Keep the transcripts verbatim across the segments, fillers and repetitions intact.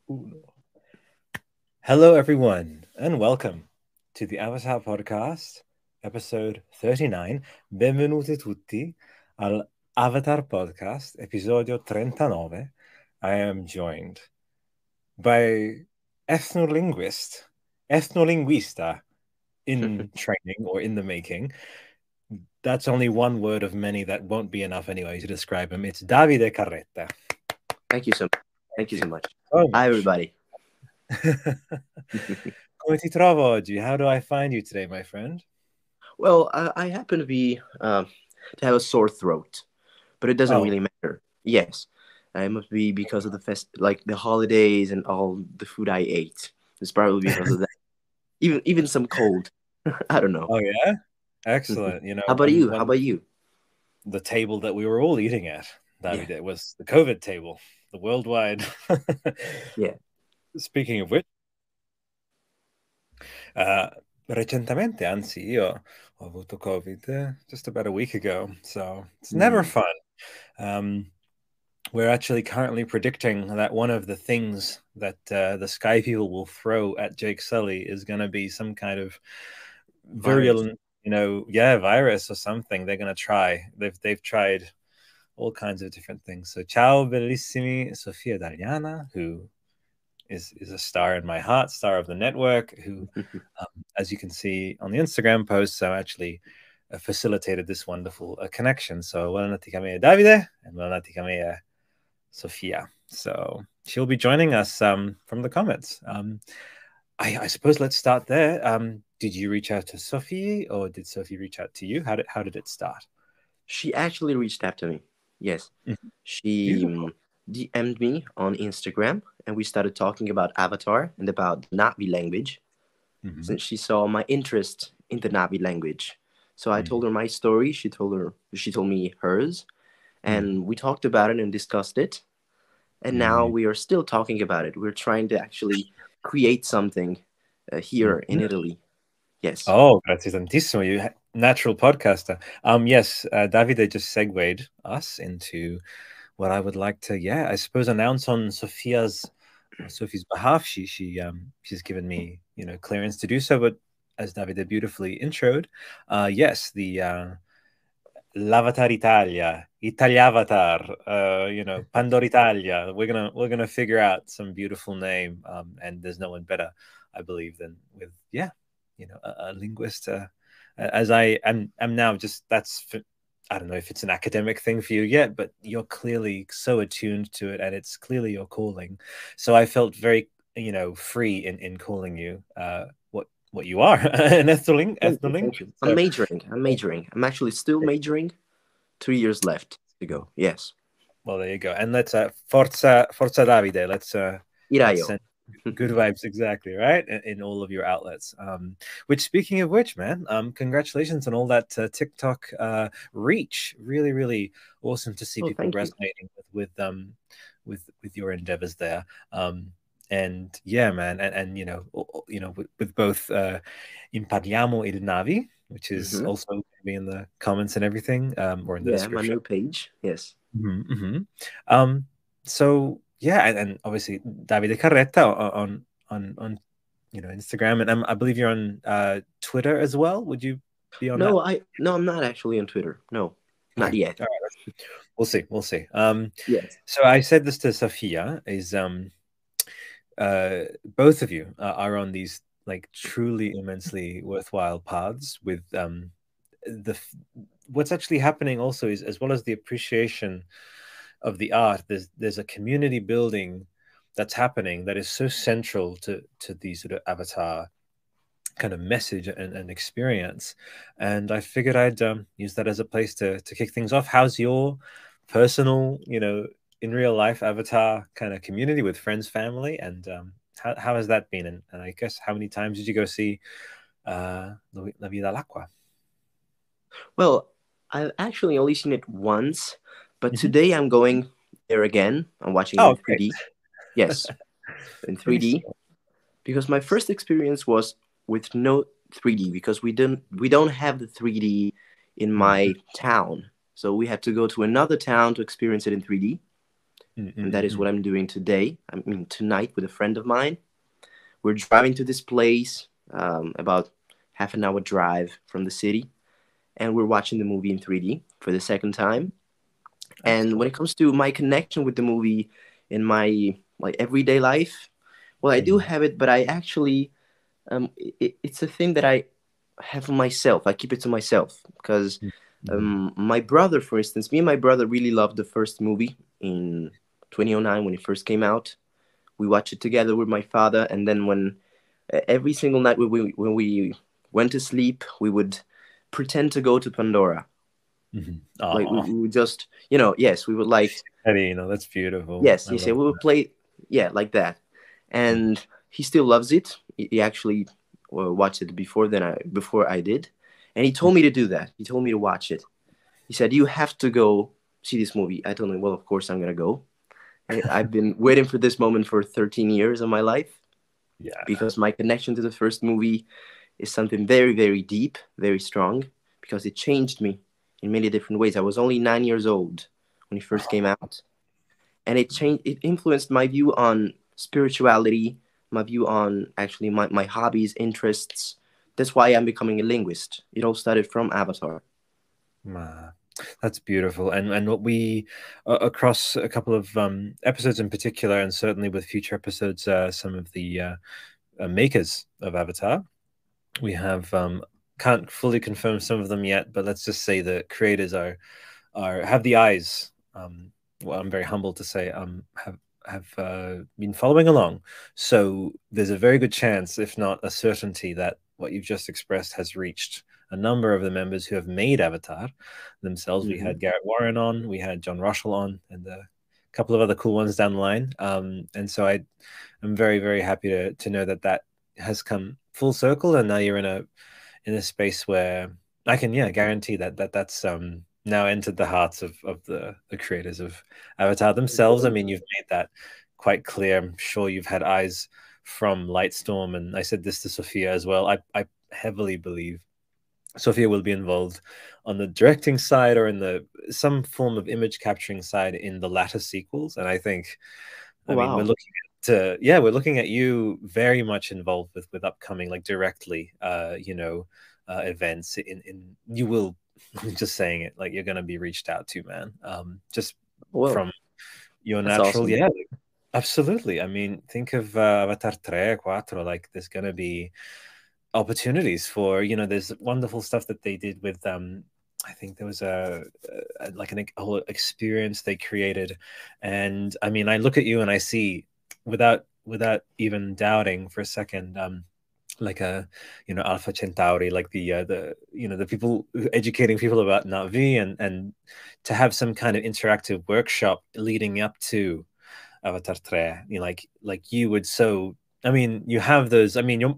Uno. Hello, everyone, and welcome to the Avatar Podcast, episode thirty-nine. Benvenuti tutti al Avatar Podcast, episodio trentanove. I am joined by ethnolinguist, ethnolinguista in training or in the making. That's only one word of many that won't be enough anyway to describe him. It's Davide Carretta. Thank you so much. Thank you so much. So Hi, much. everybody. Come ti trovo oggi? How do I find you today, my friend? Well, I, I happen to be um, to have a sore throat, but it doesn't Oh, really matter. Yes, uh, it must be because of the fest, like the holidays and all the food I ate. It's probably because of that. Even even some cold. I don't know. oh yeah, excellent. You know, How about when you? How when about you? the table that we were all eating at, Yeah, Davide, was the COVID table, the worldwide. yeah. Speaking of which, uh, recentemente, anzi, io ho avuto COVID uh, just about a week ago, so it's never Mm. fun. Um, we're actually currently predicting that one of the things that uh, the Sky People will throw at Jake Sully is going to be some kind of Virus. virulent, you know, yeah, virus or something. They're going to try. They've they've tried all kinds of different things. So, ciao, bellissimi, Sofia Dariana, who is is a star in my heart, star of the network, who, um, as you can see on the Instagram posts, so actually uh, facilitated this wonderful uh, connection. So, buonanotte kami Davide, and buonanotte kami Sofia. So she'll be joining us um, from the comments. Um, I, I suppose let's start there. Um, did you reach out to Sophie, or did Sophie reach out to you? How did how did it start? She actually reached out to me. Yes, Mhm. she Beautiful. um, D M'd me on Instagram, and we started talking about Avatar and about the Navi language, Hmm. since she saw my interest in the Navi language. So I Hmm. told her my story. She told her she told me hers, Hmm. and we talked about it and discussed it. And now Hmm. we are still talking about it. We're trying to actually create something uh, here in Hmm. Italy. Yes. Oh, grazie tantissimo. You ha- natural podcaster. Um, yes, uh, Davide just segued us into what I would like to, yeah, I suppose announce on Sophia's on Sophie's behalf. She she um she's given me, you know, clearance to do so. But as Davide beautifully introed, uh, yes, the uh, L'Avatar Italia, Italiavatar, uh, you know, Pandora Italia. We're gonna we're gonna figure out some beautiful name, um, and there's no one better, I believe, than with yeah, you know, a, a linguist. Uh, as I am am now just that's I don't know if it's an academic thing for you yet, but you're clearly so attuned to it, and it's clearly your calling. So I felt very, you know, free in in calling you uh, what what you are, an ethnoling Thank you. ethnoling. Thank you. I'm So majoring. I'm majoring. I'm actually still majoring. Three years left to go. Yes. well, there you go. And let's uh, Forza Forza Davide. Let's uh, let's Irayo. send good vibes exactly right in, in all of your outlets. Um, which speaking of which, man, um, congratulations on all that uh, TikTok uh, reach. Really, really awesome to see Oh, people thank you. resonating with with um with with your endeavors there. Um, and yeah, man, and, and you know, o- o- you know, with, with both uh, Imparliamo il Navi, which is Hmm. also going to be in the comments and everything, um, or in the Yeah, my description. new page. Yes. Mhm, mhm. Um, so yeah, and, and obviously Davide Carretta o- on on on you know Instagram, and um, I believe you're on uh, Twitter as well. Would you be on that? No, I no, I'm not actually on Twitter. No, Okay, not yet. all right, we'll see, we'll see. Um, Yes. so I said this to Sophia is um, uh, both of you uh, are on these like truly immensely worthwhile paths with um, the f- what's actually happening also is as well as the appreciation of the art, there's there's a community building that's happening that is so central to to the sort of avatar kind of message and, and experience. And I figured I'd um, use that as a place to to kick things off. How's your personal, you know, in real life avatar kind of community with friends, family, and um, how how has that been? And, and I guess how many times did you go see uh, La Vida all'Acqua? Well, I've actually only seen it once, but Hmm. today I'm going there again. I'm watching it Oh, in great. three D. Yes, in three D, Benissimo. because my first experience was with no three D because we didn't we don't have the three D in Mm. my town. So we had to go to another town to experience it in three D. And that is what Mm-mm-mm. I'm doing today. I mean, tonight with a friend of mine. We're driving to this place, um, about half an hour drive from the city, and we're watching the movie in three D for the second time. And when Excellent. it comes to my connection with the movie in my like everyday life, well, I do Mhm. have it, but I actually, um, it, it's a thing that I have for myself. I keep it to myself because, Mhm. um, my brother, for instance, me and my brother really loved the first movie in twenty oh nine when it first came out. We watched it together with my father, and then when uh, every single night when we when we went to sleep, we would pretend to go to Pandora. Mhm. Like we, Aw. we would just, you know, yes, we would like, Eddie, you know, that's beautiful. yes, I you say love we would play, yeah, like that. that. Mhm. And he still loves it. He, he actually uh, watched it before than I before I did, and he told me to do that. He told me to watch it. He said you have to go see this movie. I told him, well, of course I'm gonna go. I, I've been waiting for this moment for thirteen years of my life Yeah. because my connection to the first movie is something very, very deep, very strong, because it changed me in many different ways. I was only nine years old when it first came out, and it changed. It influenced my view on spirituality, my view on actually my, my hobbies, interests. That's why I'm becoming a linguist. It all started from Avatar. Ah, that's beautiful. And and what we uh, across a couple of um, episodes in particular, and certainly with future episodes, uh, some of the uh, uh, makers of Avatar, we have um, can't fully confirm some of them yet, but let's just say the creators are are have the eyes. Um, well, I'm very humbled to say um, have have uh, been following along. So there's a very good chance, if not a certainty, that what you've just expressed has reached a number of the members who have made Avatar themselves. We Mm-hmm. had Garrett Warren on, we had John Russell on, and a couple of other cool ones down the line. Um, and so I, I'm very very happy to to know that that has come full circle, and now you're in a in a space where I can, yeah, guarantee that that that's um now entered the hearts of of the the creators of Avatar themselves. I mean, you've made that quite clear. I'm sure you've had eyes from Lightstorm, and I said this to Sophia as well. I I heavily believe Sophia will be involved on the directing side or in the some form of image capturing side in the latter sequels. And I think, Oh, I mean, we're wow. looking at, yeah, we're looking at you very much involved with with upcoming, like directly, uh, you know, uh, events. In in you will, I'm just saying it, like you're gonna be reached out to, man. Um, just Well, from your that's natural, awesome. yeah, absolutely. I mean, think of uh, Avatar three, four, like there's gonna be opportunities for, you know, there's wonderful stuff that they did with um I think there was a, a like an, a whole experience they created. And I mean, I look at you and I see, without without even doubting for a second, um like a, you know, Alpha Centauri, like the uh, the you know, the people educating people about Navi, and and to have some kind of interactive workshop leading up to Avatar three, you know, like like you would so, I mean, you have those. I mean, you're,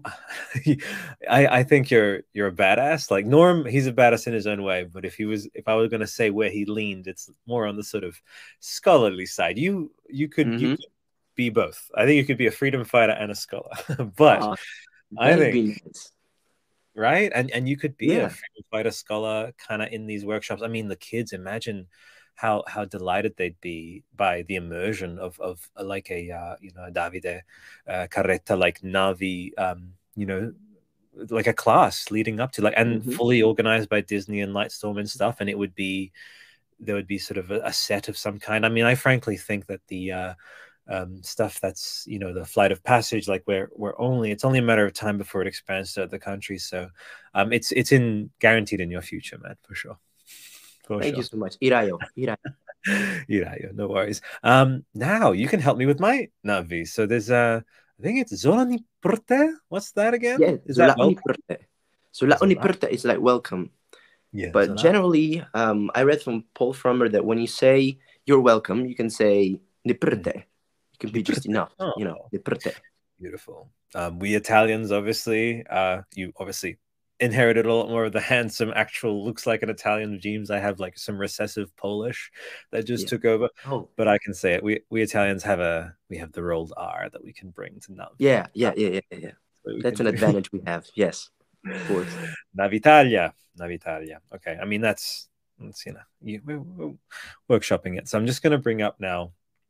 I I think you're you're a badass. Like Norm, he's a badass in his own way. But if he was, if I was gonna say where he leaned, it's more on the sort of scholarly side. You you could you Mm-hmm. could be both. I think you could be a freedom fighter and a scholar. But Oh, I that'd think, be nice. right, and and you could be a Yeah. freedom fighter scholar kind of in these workshops. I mean, the kids, imagine how how delighted they'd be by the immersion of of uh, like a uh, you know, a Davide uh, Carretta, like Navi, um you know, like a class leading up to, like, and Mm-hmm. fully organized by Disney and Lightstorm and stuff. And it would be, there would be sort of a, a set of some kind. I mean, I frankly think that the uh um, stuff that's, you know, the flight of passage, like we're we're only, it's only a matter of time before it expands to other countries. So um, it's it's in guaranteed in your future, man, for sure, for Thank you sure. so much. Irayo. Irayo. Yeah, yeah, no worries. Um, now you can help me with my Navi. So there's uh, I think it's Zolani Porte. What's that again? Yeah, Is that Zola welcome? Oniperte. Zola Zola. Oniperte is like welcome. Yeah, But Zola. generally, um, I read from Paul Frommer that when you say you're welcome, you can say Mm. Niperte. It can Di be just Porte. enough, you know, Oh, Niperte. beautiful. Um, we Italians, obviously, uh, you obviously inherited a lot more of the handsome, actual, looks like an Italian genes. I have like some recessive Polish that just Yeah. took over, Oh, but I can say it. We we Italians have a, we have the rolled R that we can bring to Navi. yeah, yeah, yeah, yeah, yeah. yeah. So we That's can an do advantage we have. Yes, of course. Navitalia, Navitalia. Okay, I mean that's that's you know, you, we're, we're workshopping it. So I'm just going to bring up now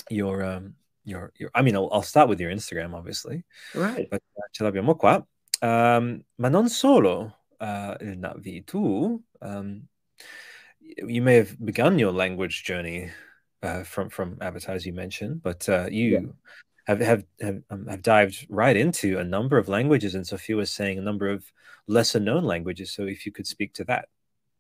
your um your your I mean I'll, I'll start with your Instagram obviously, Right. but uh, ce l'abbiamo qua. Um, ma non solo uh, il Navi, tu um, you may have begun your language journey uh, from from Avatar as you mentioned, but uh, Yeah. you have have have, um, have dived right into a number of languages, and Sophia was saying a number of lesser known languages. So if you could speak to that.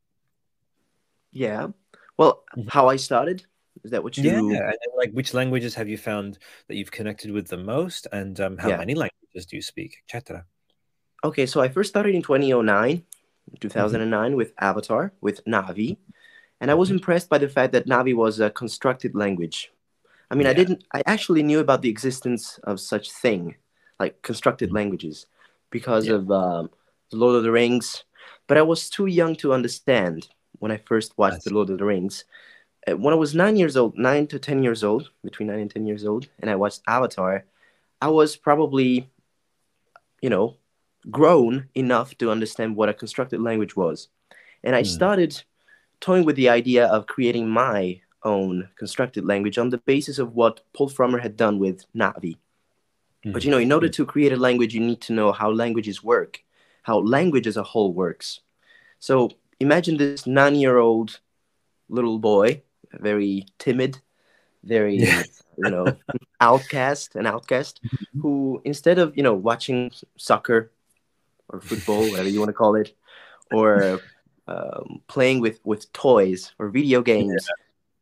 Yeah. Well, Mhm. how I started, is that what Yeah, and you? then, like which languages have you found that you've connected with the most, and um, how Yeah. many languages do you speak, et cetera. Okay, so I first started in twenty oh nine, Mhm. two thousand nine with Avatar, with Navi. And I was Mhm. impressed by the fact that Navi was a constructed language. I mean, I Yeah. didn't, I actually knew about the existence of such thing, like constructed Mhm. languages, because Yeah. of um, The Lord of the Rings. But I was too young to understand when I first watched The That's Lord of the Rings. Uh, When I was nine years old, nine to ten years old, between nine and ten years old, and I watched Avatar, I was probably, you know, grown enough to understand what a constructed language was. And I mm. started toying with the idea of creating my own constructed language on the basis of what Paul Frommer had done with Navi. But you Mhm. know, in order Mm. to create a language, you need to know how languages work, how language as a whole works. So imagine this nine year old little boy, very timid, Yeah. very, you know, outcast, an outcast, who instead of, you know, watching soccer or football, whatever you want to call it, or um, playing with, with toys or video games,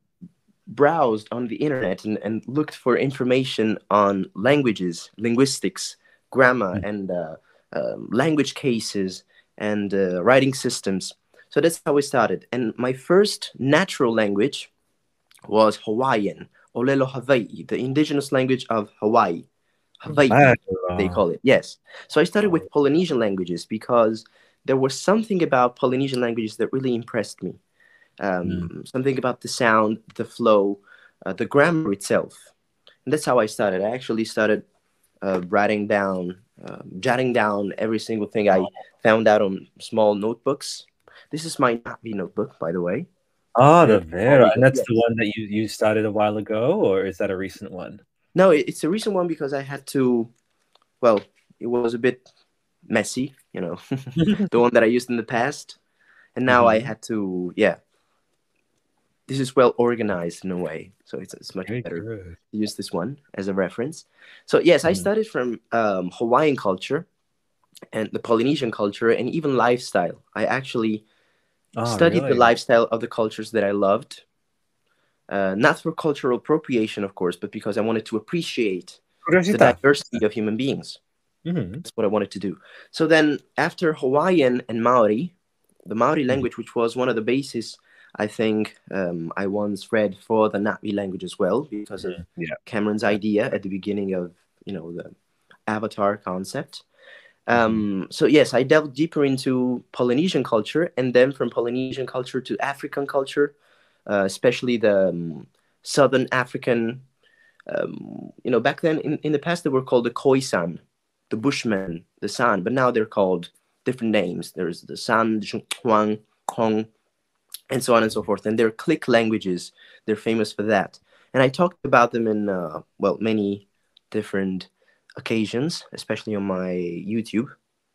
browsed on the internet and, and looked for information on languages, linguistics, grammar, Mm. and uh, um, language cases and uh, writing systems. So that's how we started. And my first natural language was Hawaiian, Olelo Hawaii, the indigenous language of Hawaii. Hawaii, they Bello. call it. Yes. So I started Oh. with Polynesian languages because there was something about Polynesian languages that really impressed me. Mm. Um, something about the sound, the flow, uh, the grammar itself. And that's how I started. I actually started uh, writing down, um, jotting down every single thing I found out on small notebooks. This is my Navi notebook, by the way. Ah, And the it's all Vera, legal. and that's the Yes. one that you you started a while ago, or is that a recent one? No, it, it's a recent one because I had to, well, it was a bit messy, you know, the one that I used in the past. And now I Mhm. had to, yeah, this is well organized in a way, so it's, it's much Very better good. to use this one as a reference. So yes, I Mhm. studied from um, Hawaiian culture and the Polynesian culture and even lifestyle. I actually Ah, studied the really? lifestyle of the cultures that I loved, uh, not for cultural appropriation, of course, but because I wanted to appreciate the Curiosità. diversity of human beings. Mhm. That's what I wanted to do. So then, after Hawaiian and Maori, the Maori Mhm. language, which was one of the bases, I think um, I once read for the Navi language as well, because of Mhm. Yeah. Cameron's Yeah. idea at the beginning of you know the Avatar concept. Mhm. Um, so yes, I delved deeper into Polynesian culture, and then from Polynesian culture to African culture, uh, especially the um, Southern African. Um, you know, back then in, in the past they were called the Khoisan, the Bushmen, the San, but now they're called different names. There's the San, Huang, Kong, and so on and so forth. And they're click languages. They're famous for that. And I talked about them in uh, well many different occasions, especially on my YouTube.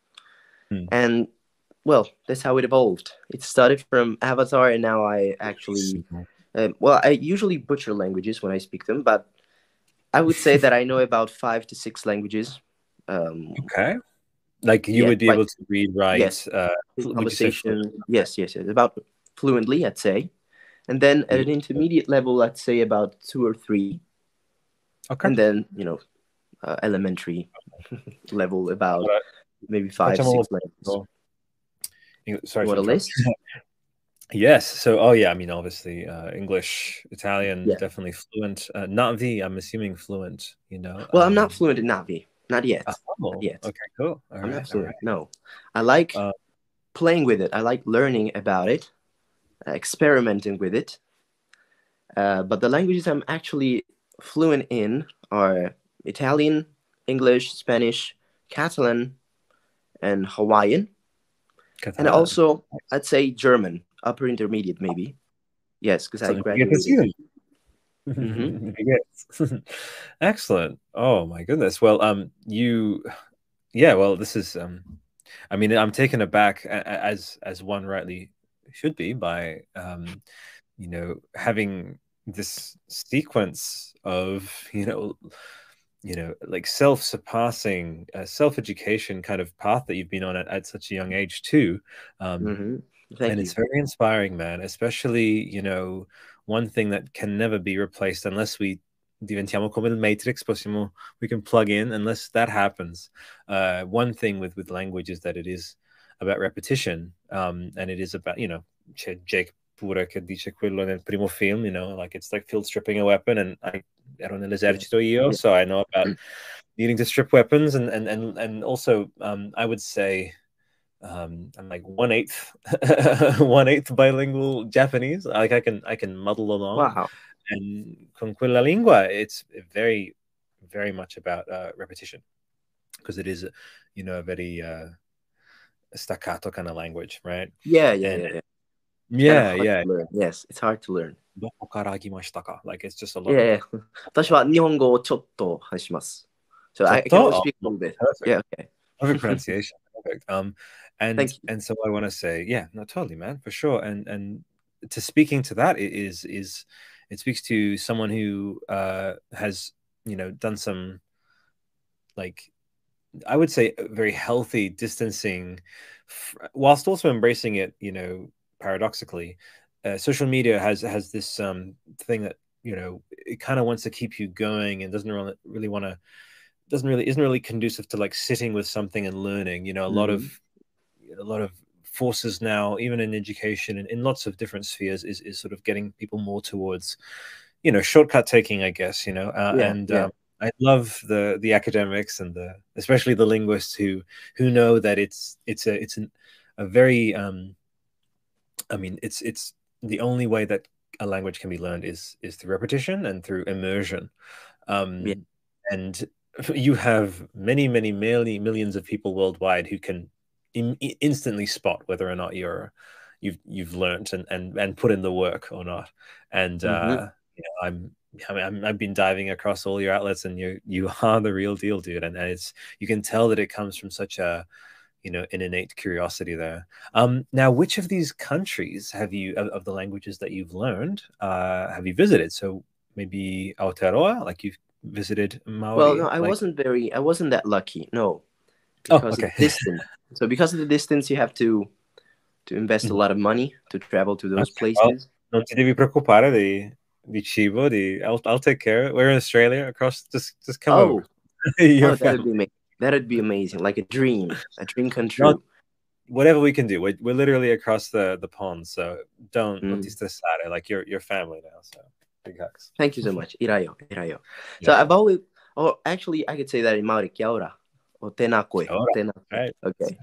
Mm. And well, that's how it evolved. It started from Avatar, and now I actually, Bellissimo. uh, well, I usually butcher languages when I speak them, but I would say that I know about five to six languages. Um, Okay. Like you yes, would be like able to read, yes, write, uh, in fl- would you say conversation. fluent? Okay. Yes, yes, yes, about fluently, I'd say. And then at an Beautiful. intermediate level, I'd say about two or three, Okay. and then you know, uh, elementary level about Allora, maybe five, facciamo six languages. no, sorry You to want a interrupt. list? Yes. So, oh yeah, I mean, obviously, uh, English, Italian, Yeah. definitely fluent. Uh, not V, I'm assuming fluent, you know. Well, I'm not Um, fluent in Navi, not yet, not oh, yet. okay, cool. All I'm not right, all right. fluent. No, I like Uh, playing with it. I like learning about it, uh, experimenting with it. Uh, but the languages I'm actually fluent in are Italian, English, Spanish, Catalan, and Hawaiian. And Catalan. also, Nice. I'd say German, upper intermediate maybe. Yes, because I Something to get this graduated. season. Mm-hmm. Yes. Excellent. Oh my goodness. Well, um, you, yeah. Well, this is, um, I mean, I'm taken aback as as one rightly should be by, um, you know, having this sequence of, you know, you know, like self-surpassing, uh, self-education kind of path that you've been on at, at such a young age too. Um, Mm-hmm. Thank and you. it's very inspiring, man, especially, you know, one thing that can never be replaced unless we diventiamo come il Matrix, possiamo, we can plug in, unless that happens. Uh, one thing with, with language is that it is about repetition. Um, and it is about, you know, Jake pure che dice quello nel primo film, you know, like it's like field stripping a weapon, and I ero nell'esercito io, Yeah. so I know about needing to strip weapons, and and and, and also um, I would say um, I'm like one eighth one eighth bilingual Japanese. Like I can I can muddle along, Wow. and con quella lingua, it's very very much about uh, repetition, because it is, you know, a very uh, staccato kind of language, right? Yeah, yeah, And yeah, yeah. It's kind of yeah, hard yeah. to learn. Yes, it's hard to learn. Like it's just a lot Yeah, of yeah. 私は日本語をちょっと話します。So I, I can only Chotto? speak a Oh, little bit. perfect. Yeah, okay. Perfect pronunciation. Perfect. Um, and Thank you. and so I want to say, yeah, no, totally, man, for sure. And and to speaking to that, it is is it speaks to someone who uh has, you know, done some, like, I would say, very healthy distancing, whilst also embracing it, you know, paradoxically. Uh, social media has has this um thing that, you know, it kind of wants to keep you going and doesn't really really want to doesn't really isn't really conducive to like sitting with something and learning. You know, a lot of Mm-hmm. a lot of forces now, even in education and in lots of different spheres, is is sort of getting people more towards, you know, shortcut taking, I guess. You know, uh, Yeah, and yeah. um, I love the the academics and the especially the linguists who who know that it's it's a it's an, a very um, I mean, it's it's the only way that a language can be learned is is through repetition and through immersion. Yeah. Um, and you have many, many, many millions of people worldwide who can in, instantly spot whether or not you're you've you've learned and and and put in the work or not. And Mm-hmm. uh, you know, I'm. I mean, I'm, I've been diving across all your outlets, and you you are the real deal, dude. And, and it's you can tell that it comes from such a, you know, an innate curiosity there. Um, now, which of these countries have you, of, of the languages that you've learned, uh, have you visited? So maybe Aotearoa, like you've visited Well, no, Maori, I like. wasn't very, I wasn't that lucky. No, Oh, because of okay. the distance. So because of the distance, you have to to invest a Mhm. lot of money to travel to those Okay, well, places. non ti devi preoccupare di, di cibo. Di, I'll, I'll take care of it. We're in Australia. Across, just just come Oh, over. Your oh, that'd family. be amazing. That'd be amazing. Like a dream, a dream come Not true. whatever we can do. We're, we're literally across the the pond, so don't non ti Mm. stressare. Like you're your family now. So big hugs. Thank you so much. Irayo, irayo. So Yeah. I've always, or actually, I could say that in Maori, kia ora, or tenakwe, All right. tenakwe. Right. Okay.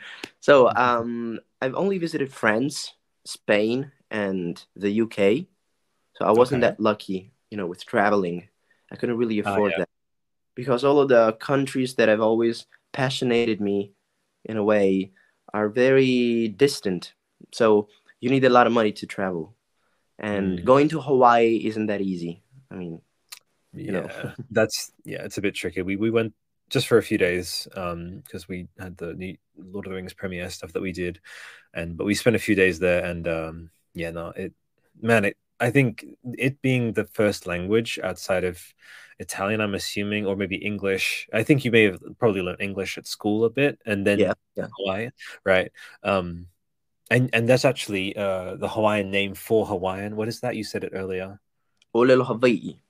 So um, I've only visited France, Spain, and the U K. So I wasn't Okay. that lucky, you know, with traveling. I couldn't really Ah, afford yeah. that because all of the countries that have always passionated me in a way are very distant. So you need a lot of money to travel. And Mm, going to Hawaii isn't that easy. I mean, you know. yeah. That's yeah. It's a bit tricky. We we went just for a few days, um, because we had the new Lord of the Rings premiere stuff that we did, and but we spent a few days there, and um, yeah, no, it, man, it. I think it being the first language outside of Italian, I'm assuming, or maybe English. I think you may have probably learned English at school a bit, and Yeah, then yeah. Hawaiian, right? Um, and and that's actually uh the Hawaiian name for Hawaiian. What is that? You said it earlier. Olelo Hawaii.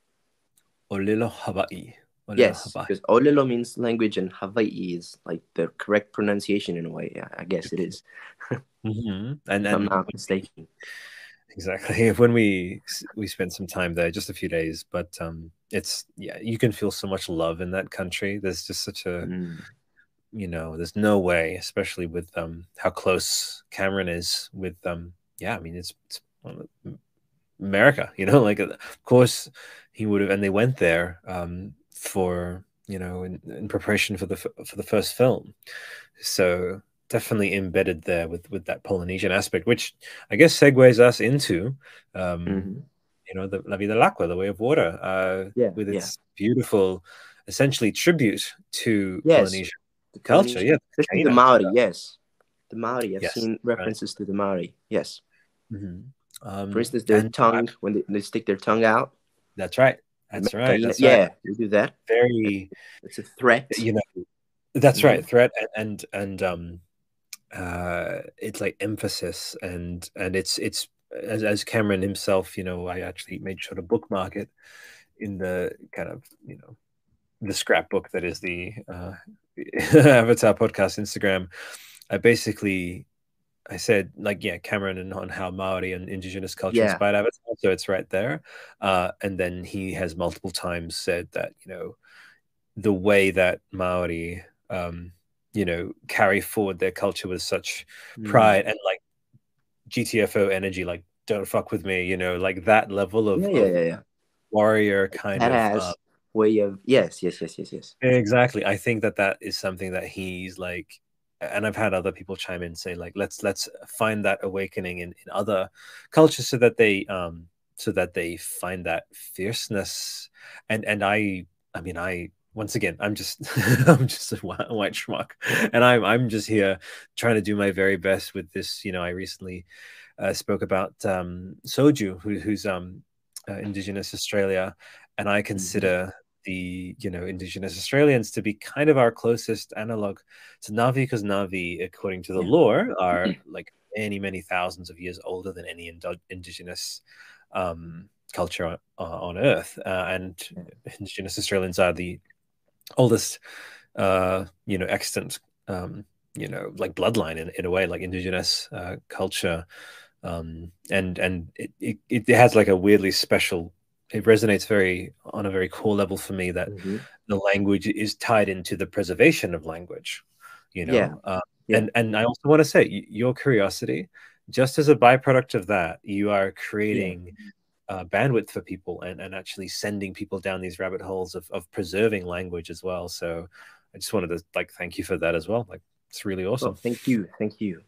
Olelo Hawaii. Olelo Yes, Hawaii. because Olelo means language and Hawaii is like the correct pronunciation in a way. Yeah, I guess it is. Mm-hmm. And If I'm and not mistaken. exactly, when we we spent some time there, just a few days, but um, it's yeah, you can feel so much love in that country. There's just such a, Mm. you know, there's no way, especially with um how close Cameron is with um yeah, I mean it's, it's America, you know, like of course he would have, and they went there um for, you know, in, in preparation for the for the first film, so definitely embedded there with with that Polynesian aspect, which I guess segues us into um Mm-hmm. you know, the La Vida del Agua, the way of water, uh, Yeah, with yeah. its beautiful, essentially tribute to Yes, Polynesian the culture. Polynesian, Yeah, especially the Kena. Maori. Yes, the Maori. I've Yes, seen right. references to the Maori. Yes. hmm For Um, instance, their and I, tongue, when they, they stick their tongue out. that's right. The That's right. Mexicaina. That's right. Yeah, they do that. Very, It's a threat. you know, that's Hmm. right. Threat and and, and um, uh, it's like emphasis and and it's it's as as Cameron himself, you know, I actually made sure to bookmark it in the kind of, you know, the scrapbook that is the uh, Avatar podcast Instagram. I basically I said like yeah, Cameron and on how Maori and indigenous culture Yeah, inspired Avatar, so it's right there. Uh, and then he has multiple times said that you know the way that Maori um, you know carry forward their culture with such mm. pride and like G T F O energy, like don't fuck with me, you know, like that level of Yeah, yeah, of yeah, yeah. warrior kind That of uh, has way of yes, yes, yes, yes, yes. exactly. I think that that is something that he's like, and I've had other people chime in say like, let's let's find that awakening in, in other cultures so that they um so that they find that fierceness. And and I I mean I once again I'm just I'm just a white, white schmuck, and I'm I'm just here trying to do my very best with this. You know, I recently uh, spoke about um Soju, who, who's um uh, Indigenous Australia, and I Hmm. consider the you know Indigenous Australians to be kind of our closest analog to Navi, because Navi, according to the Yeah, lore, are like many many thousands of years older than any Indo indigenous um, culture on, uh, on Earth, uh, and yeah. Indigenous Australians are the oldest uh, you know extant um, you know like bloodline in, in a way, like Indigenous uh, culture, um, and and it, it it has like a weirdly special. It resonates very on a very core level for me that Hmm. the language is tied into the preservation of language, you Yeah, know. Uh, yeah, and and I also want to say your curiosity, just as a byproduct of that, you are yeah. creating uh, bandwidth for people and and actually sending people down these rabbit holes of of preserving language as well. So I just wanted to like thank you for that as well. Like it's really Oh, awesome. thank you, thank you.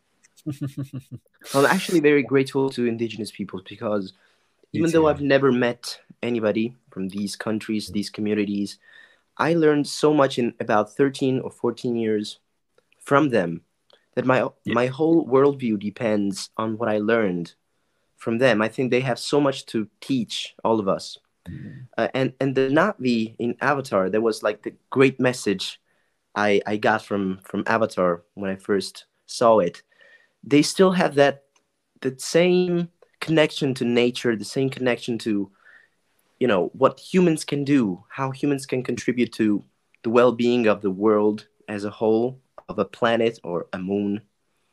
I'm actually very grateful to indigenous peoples because You even though too. I've never met anybody from these countries, these communities, I learned so much in about thirteen or fourteen years from them that my Yeah. my whole worldview depends on what I learned from them. I think they have so much to teach all of us. Uh, and and the Navi in Avatar, there was like the great message I I got from from Avatar when I first saw it. They still have that that same connection to nature, the same connection to you know what humans can do, how humans can contribute to the well-being of the world as a whole, of a planet or a moon,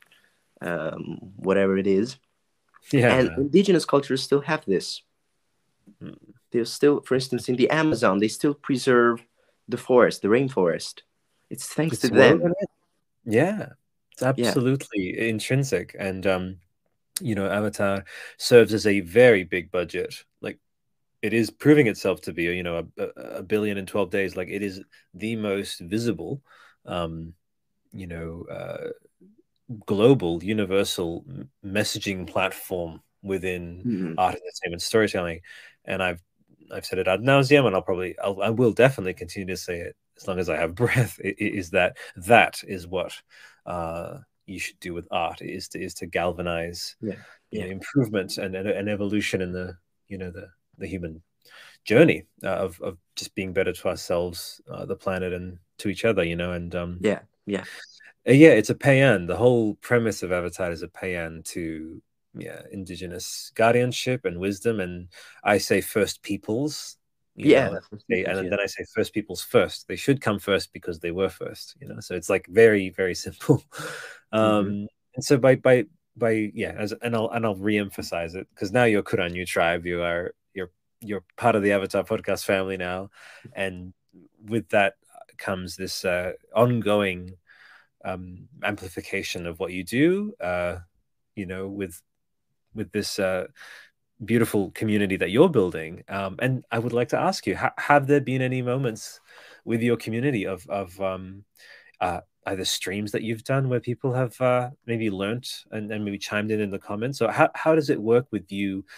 um, whatever it is. Yeah, And man. indigenous cultures still have this. Mm. They're still, for instance, in the Amazon, they still preserve the forest, the rainforest. It's thanks to It's them. woven in. Yeah, it's Yeah, absolutely intrinsic. And um, you know, Avatar serves as a very big budget. Like it is proving itself to be, you know, a, a billion in twelve days. Like it is the most visible, um, you know, uh, global, universal messaging platform within mm-hmm. art, entertainment, storytelling. And I've I've said it ad nauseum, and I'll probably I'll, I will definitely continue to say it as long as I have breath. Is that that is what uh, you should do with art? Is to is to galvanize, Yeah, you yeah, know, improvement and and evolution in the you know the the human journey uh, of of just being better to ourselves, uh, the planet, and to each other. You know, and um, yeah, yeah, uh, yeah, it's a payan. The whole premise of Avatar is a payan to yeah, indigenous guardianship and wisdom. And I say first peoples, you yeah. know, That's what they, people's. and Yeah, then I say first peoples first. They should come first because they were first, you know. So it's like very, very simple. mm-hmm. Um, and so by by by yeah, as and I'll and I'll re-emphasize it because now you're Kuranyu tribe. You are you're you're part of the Avatar podcast family now, and with that comes this uh, ongoing um, amplification of what you do, uh, you know, with with this uh, beautiful community that you're building. Um, and I would like to ask you, ha have there been any moments with your community of of um, uh, either streams that you've done where people have uh, maybe learnt and, and maybe chimed in in the comments? Or how how does it work with you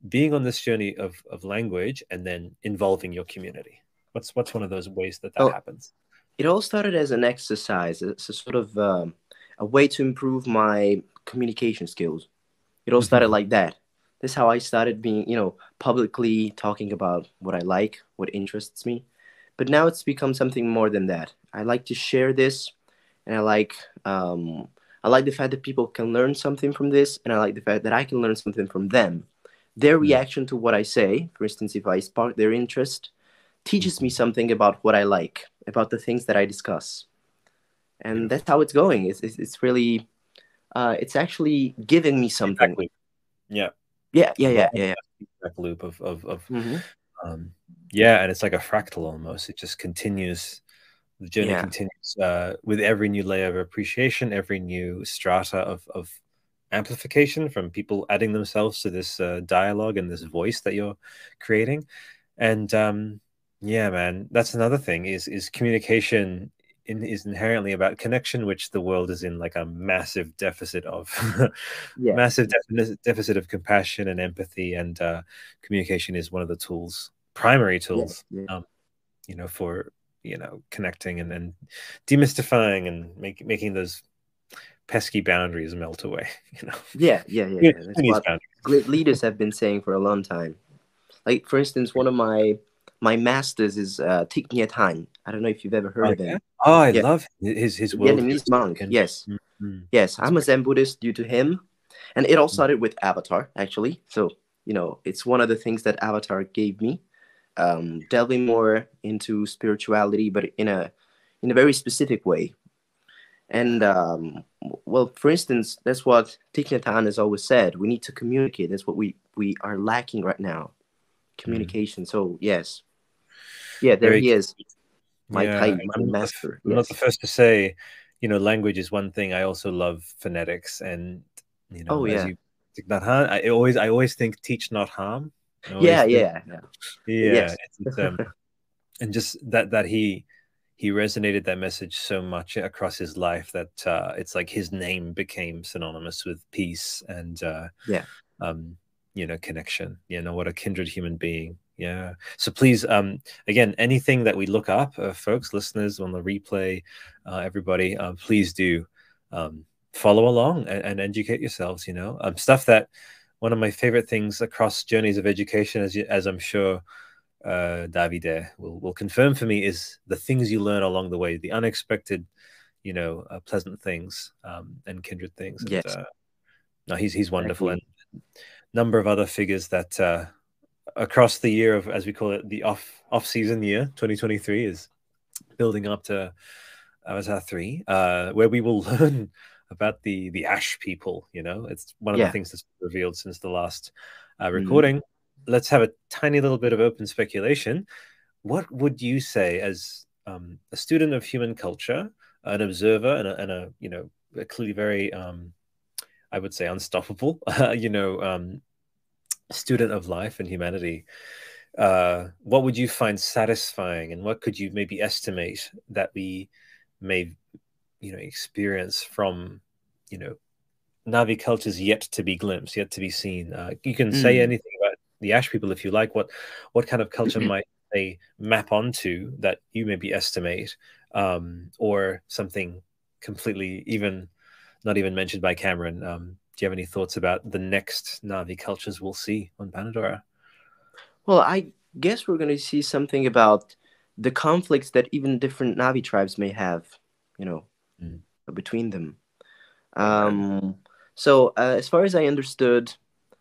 being on this journey of of language and then involving your community? What's what's one of those ways that that Well, happens? it all started as an exercise. It's a sort of um, a way to improve my communication skills. It all started like that. This is how I started being, you know, publicly talking about what I like, what interests me. But now it's become something more than that. I like to share this, and I like um, I like the fact that people can learn something from this, and I like the fact that I can learn something from them. Their Mm. reaction to what I say, for instance, if I spark their interest, teaches me Mhm. something about what I like, about the things that I discuss, and that's how it's going. It's it's, it's really, uh, it's actually giving me Feedback something. loop. Yeah. Yeah, yeah, yeah, Long yeah, feedback loop of of of yeah. Hmm. um yeah, and it's like a fractal almost. It just continues. The journey Yeah, continues uh, with every new layer of appreciation, every new strata of of amplification from people adding themselves to this uh, dialogue and this voice that you're creating. And um, yeah, man, that's another thing is is communication in, is inherently about connection, which the world is in like a massive deficit of, yeah, massive defi- deficit of compassion and empathy. And uh, communication is one of the tools, primary yeah, tools, yeah. um, you know, for you know connecting and, and demystifying and make, making those pesky boundaries melt away. You know, Yeah, yeah, yeah, who yeah. That's needs what boundaries? great leaders have been saying for a long time. Like, for instance, one of my my masters is uh, Thich Nhat Hanh. I don't know if you've ever heard Oh of yeah. him. Oh, I Yeah, love his his the worldview. Vietnamese monk. And Yes, mm-hmm. yes. That's I'm a great. Zen Buddhist due to him, and it all started with Avatar, actually. So you know, it's one of the things that Avatar gave me, um, delving more into spirituality, but in a in a very specific way. And um, well, for instance, that's what Thich Nhat Hanh has always said. We need to communicate. That's what we we are lacking right now, Mm. communication. So yes, yeah, there Very he is, my yeah. Thai, my I'm not the f- master. I'm not the Yes. first to say, you know, language is one thing. I also love phonetics, and you Oh know, as yeah, you not harm, I always I always think teach not harm. I yeah, always think yeah, yeah. yeah, Yes. it's, it's um and just that that he he resonated that message so much across his life that uh, it's like his name became synonymous with peace and uh, Yeah. um, you know, connection. You know, what a kindred human being. Yeah. So please, um, again, anything that we look up, uh, folks, listeners on the replay, uh, everybody, uh, please do um, follow along and, and educate yourselves. You know, um, stuff that one of my favorite things across journeys of education, as you, as I'm sure uh, Davide will will confirm for me, is the things you learn along the way, the unexpected, you know, uh, pleasant things um, and kindred things. And Yes. uh, no, he's he's wonderful, and Exactly. number of other figures that uh, across the year of, as we call it, the off off season year, twenty twenty-three is building up to Avatar three, uh, where we will learn about the the Ash people. You know, it's one of the Yeah. things that's been revealed since the last uh, Hmm. recording. Let's have a tiny little bit of open speculation. What would you say, as um, a student of human culture, an observer, and a, and a you know, a clearly very um, I would say unstoppable, you know, um, student of life and humanity, uh, what would you find satisfying, and what could you maybe estimate that we may, you know, experience from, you know, Navi cultures yet to be glimpsed, yet to be seen? Uh, you can say Mm. anything about the Ash people if you like. What what kind of culture might they map onto that you maybe estimate, um, or something completely even not even mentioned by Cameron? Um, do you have any thoughts about the next Navi cultures we'll see on Panadora? Well, I guess we're going to see something about the conflicts that even different Navi tribes may have, you know, Mm. between them. Yeah, man. Um, so, uh, as far as I understood,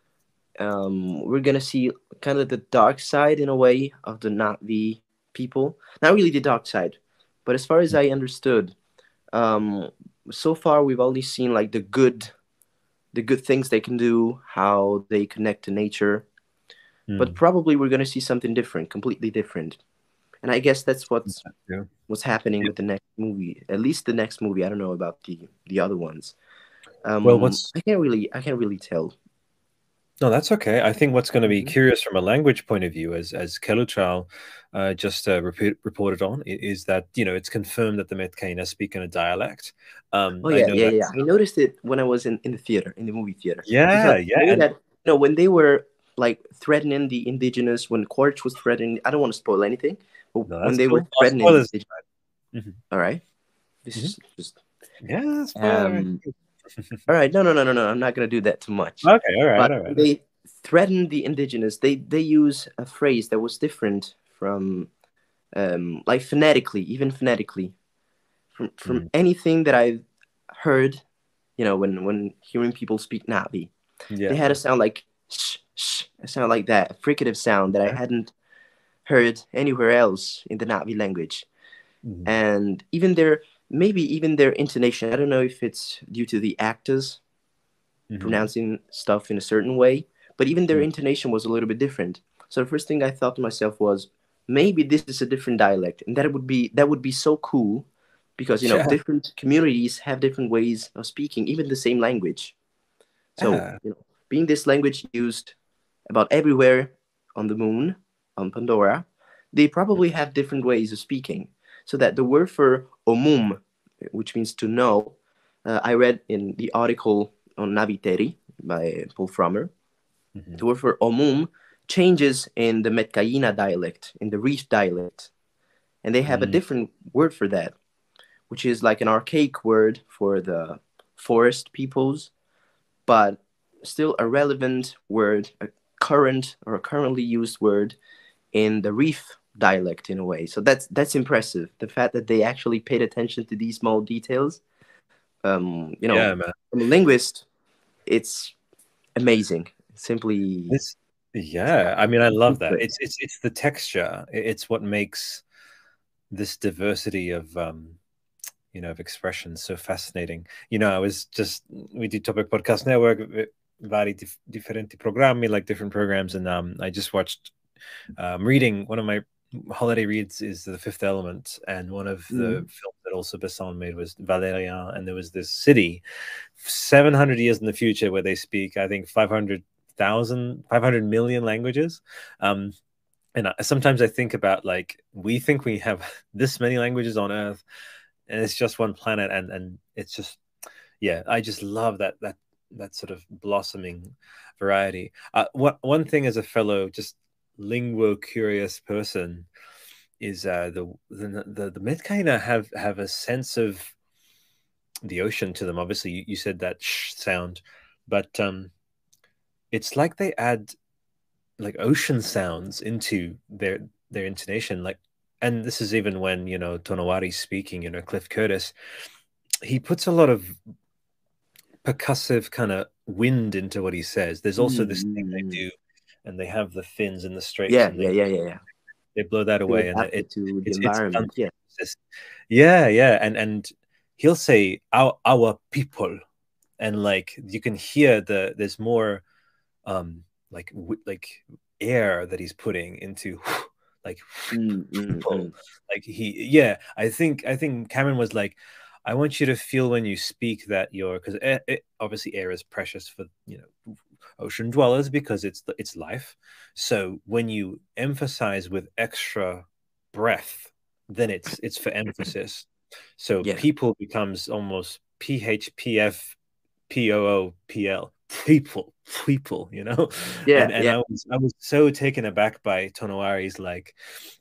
um, we're gonna see kind of the dark side in a way of the Navi people. Not really the dark side, but as far as I understood, um, so far we've only seen like the good, the good things they can do, how they connect to nature. But Mm. probably we're gonna see something different, completely different. And I guess that's what's Yeah. what's happening Yeah. with the next movie. At least the next movie. I don't know about the the other ones. Well, Um, what's I can't really, I can't really tell. no, that's okay. I think what's going to be Mhm. curious from a language point of view, as as Keluchal uh, just uh, repeat, reported on, i- is that you know it's confirmed that the Metcaina speak in a dialect. Um, Oh I yeah, know yeah, that. yeah. I noticed it when I was in, in the theater, in the movie theater, because Yeah, the yeah, way and that, you know, when they were like threatening the indigenous, when Quaritch was threatening, I don't want to spoil anything, but No, when that's they were cool. Oh, threatening the spoilers. indigenous, Mhm, all right, this mhm. is just Yeah, spoiler. um all right, no, no, no, no, no, I'm not gonna do that too much. Okay, all right, But all when right. they threatened the indigenous, they they use a phrase that was different from um like phonetically, even phonetically, from from Mm, anything that I've heard, you know, when when hearing people speak Navi. They yeah, had a yeah. sound like sh, sh, a sound like that, a fricative sound that I Okay. hadn't heard anywhere else in the Navi language. Mhm, And even their, maybe even their intonation, I don't know if it's due to the actors mhm, pronouncing stuff in a certain way, but even their mm. intonation was a little bit different. So the first thing I thought to myself was, maybe this is a different dialect, and that would be that would be so cool, because you know Yeah, different communities have different ways of speaking, even the same language. So yeah. you know, being this language used about everywhere on the moon, on Pandora, they probably have different ways of speaking. So that the word for omum, which means to know, uh, I read in the article on Naviteri by Paul Frommer, Mhm, the word for omum changes in the Metcaina dialect, in the Reef dialect. And they have a mm. different word for that, which is like an archaic word for the forest peoples, but still a relevant word, a current or a currently used word in the Reef dialect in a way. So that's that's impressive. The fact that they actually paid attention to these small details. Um, you know, Yeah, man. from a linguist, it's amazing. Simply This, yeah. I mean, I love that. good. It's it's it's the texture. I- It's what makes this diversity of um, you know, of expression so fascinating. You know, I was just we do Topic Podcast Network, v- vari dif differenti programmi, like different programs, and um, I just watched um, reading one of my holiday reads is The Fifth Element, and one of the Mm. films that also Besson made was Valerian, and there was this city seven hundred years in the future where they speak, I think, five hundred thousand, five hundred million languages. Um, and I, sometimes I think about like we think we have this many languages on Earth, and it's just one planet, and and it's just yeah, I just love that that that sort of blossoming variety. Uh, what one thing as a fellow just linguo curious person is uh, the the the, the Metkaina have have a sense of the ocean to them. Obviously, you, you said that sh sound, but um, it's like they add like ocean sounds into their their intonation. Like, and this is even when you know Tonawari's speaking. You know, Cliff Curtis, he puts a lot of percussive kind of wind into what he says. There's also this thing they Mm. do, and they have the fins and the strakes, Yeah, and yeah, they yeah, yeah, yeah. they blow that They away, and adapt it it to the it's it's done environment. for Yeah. emphasis. Yeah, yeah, and and he'll say our our people, and like you can hear the there's more um like like air that he's putting into like Mm, mm, people. mm. Like he yeah, I think I think Cameron was like, I want you to feel when you speak that you're because obviously air is precious for you know ocean dwellers because it's the, it's life. So when you emphasize with extra breath, then it's it's for emphasis. So Yeah. people becomes almost P H P F P O O P L people people you know and Yeah, and yeah. I was I was so taken aback by Tonowari's like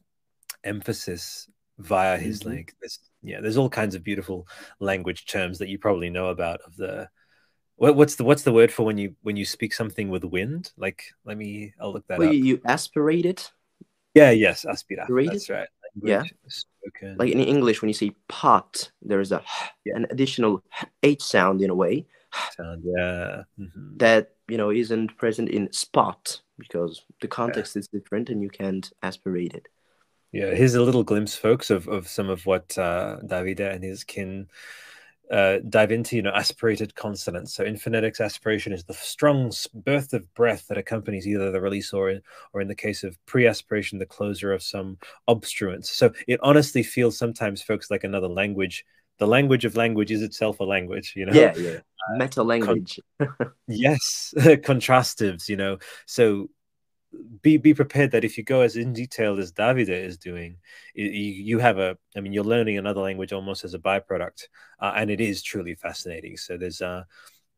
emphasis via his Hmm. like this yeah there's all kinds of beautiful language terms that you probably know about of the what, what's the what's the word for when you when you speak something with wind like let me I'll look that Well, you, up. you aspirate it, Yeah, yes, aspira, aspirate it. that's right, Yeah. language Like spoken. in English, when you say pot, there is a Yeah, an additional H sound in a way sound, yeah. Hmm. that you know isn't present in spot, because the Yeah, context is different and you can't aspirate it. yeah, here's a little glimpse folks of of some of what uh Davide and his kin uh, dive into, you know, aspirated consonants. So in phonetics, aspiration is the strong birth of breath that accompanies either the release or, in, or in the case of pre-aspiration, the closure of some obstruents. So it honestly feels sometimes, folks, like another language. The language of language is itself a language, you know? Yeah, yeah. Meta Con language. yes, contrastives, you know? So be be prepared that if you go as in detail as Davide is doing, you, you have a. I mean, you're learning another language almost as a byproduct, uh, and it is truly fascinating. So there's uh,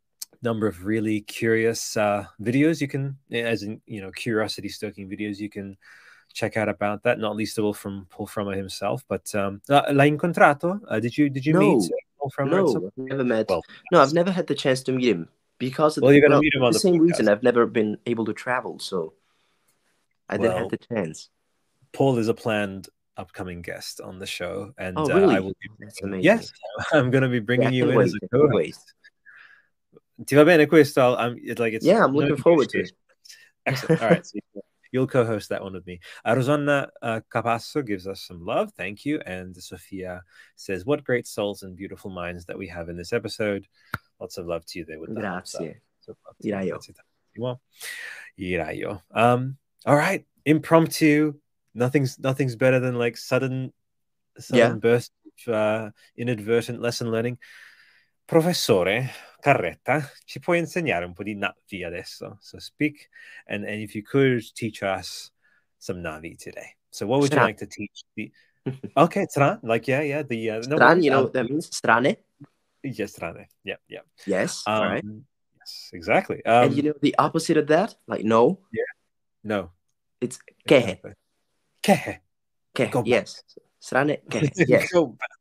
number of really curious uh, videos you can, as in, you know, curiosity stoking videos you can check out about that, not least of all from Paul Frommer himself. But um, uh, l'hai incontrato? Uh, did you did you No, meet Paul Frommer at some no, I've never met. Well, No, I've never had the chance to meet him because of well, you're going to well, meet him for on the the same reason podcast. I've never been able to travel, so I didn't Well, have the chance. Paul is a planned upcoming guest on the show, and Oh, uh, really? I will be That's bringing, amazing. yes, I'm going to be Yeah, I bringing you can't in as wait. a I can't wait. co-host. Ti va bene questo? I'm it's like it's Yeah, I'm no looking forward to it. negotiation. Excellent. All right, so you'll co-host that one with me. Uh, Rosanna uh, Capasso gives us some love. Thank you. And Sophia says, "What great souls and beautiful minds that we have in this episode." Lots of love to you there with the thumbs up. Grazie. So love to you. Iraio. Grazie tantissimo. Iraio. Um, all right. Impromptu. Nothing's nothing's better than like sudden sudden Yeah. burst of uh, inadvertent lesson learning. Professore Carretta, ci puoi insegnare un po' di Navi adesso? So speak, and, and if you could teach us some Navi today. So what would you Strane. like to teach? The okay, Tran, like yeah, yeah. The uh, no Strane, worries. you know Um, what that means? Strane? yes, Trane. Yeah, yeah. Yes. Um, All right. Yes, exactly. Um, And you know the opposite of that? Like no? Yeah. No. It's kehe. Exactly. Kehe. Kehe. Go back. Yes. Strane, kehe. Yes. Go back.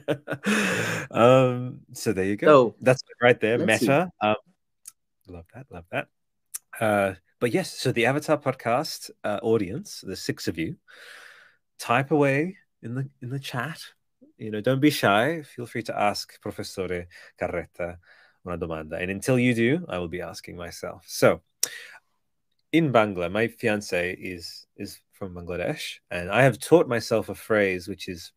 um, so there you go. So, that's right there. let's see. Meta. Um, love that. Love that. Uh, but yes, so the Avatar podcast uh, audience, the six of you, type away in the in the chat. You know, don't be shy. Feel free to ask Professore Carretta una domanda. And until you do, I will be asking myself. So, in Bangla, my fiance is is from Bangladesh, and I have taught myself a phrase which is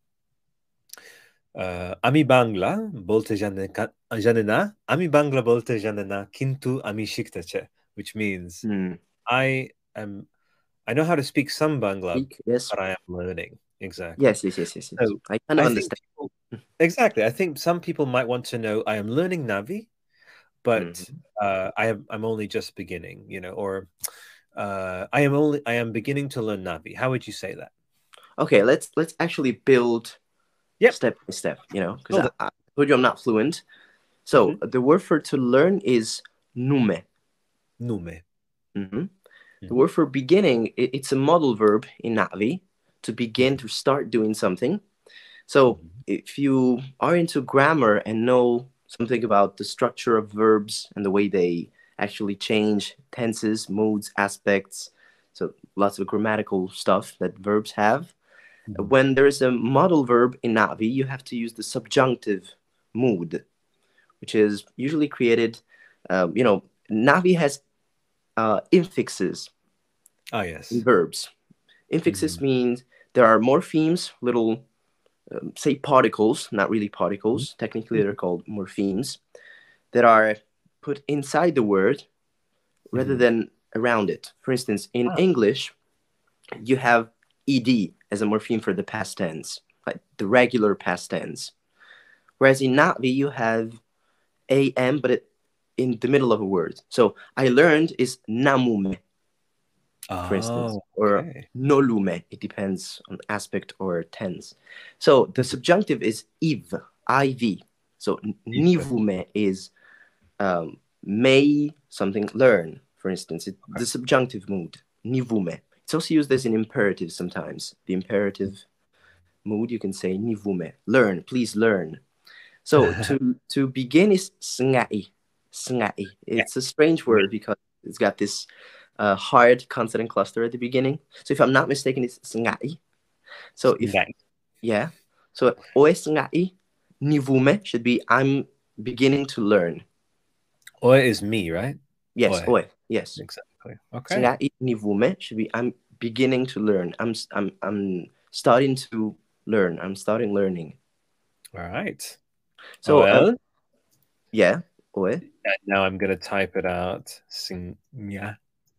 uh, Ami Bangla bolte jane na, Ami Bangla bolte jane na, kintu ami shiktache, which means Hmm. I am I know how to speak some Bangla, Speak, yes. but I am learning. Exactly. Yes, yes, yes, yes. yes. So, I kind of I think understand. people- exactly. I think some people might want to know I am learning Navi, but Mhm. uh, I am I'm only just beginning, you know, or uh, I am only I am beginning to learn Navi. How would you say that? Okay, let's let's actually build Yep. step by step, you know, Build because it. I, I told you I'm not fluent. So Mhm. the word for to learn is nume. Nume. hmm Mhm. The word for beginning, it, it's a modal verb in Navi, to begin, to start doing something. So Mhm. if you are into grammar and know something about the structure of verbs and the way they actually change tenses, moods, aspects, so lots of grammatical stuff that verbs have, Mhm. when there is a modal verb in Navi, you have to use the subjunctive mood, which is usually created, um, you know, Navi has uh, infixes Ah, yes. in verbs. Infixes Mhm. means there are morphemes, little, um, say, particles, not really particles. Technically, they're called morphemes, that are put inside the word rather Mhm. than around it. For instance, in Ah. English, you have ed as a morpheme for the past tense, like the regular past tense. Whereas in Navi, you have am, but it, in the middle of a word. So I learned is namume, for instance, Oh, or okay. nolume. It depends on aspect or tense. So the subjunctive is iv, iv. So nivume is um, may something learn, for instance. It, Okay. the subjunctive mood, nivume. It's also used as an imperative sometimes. The imperative mood, you can say nivume, learn, please learn. So to to begin is sngai, sngai. It's a strange word because it's got this uh, hard consonant cluster at the beginning. So if I'm not mistaken, it's sngai. So if Sngai. yeah, so oe sngai, nivume should be I'm beginning to learn. Oe is me, right? Yes, Oe. oe. Yes. Exactly. Okay. Sngai nivume should be I'm beginning to learn. I'm I'm I'm starting to learn. I'm starting learning. All right. So well, um, yeah, oe. and now I'm gonna type it out. Singya.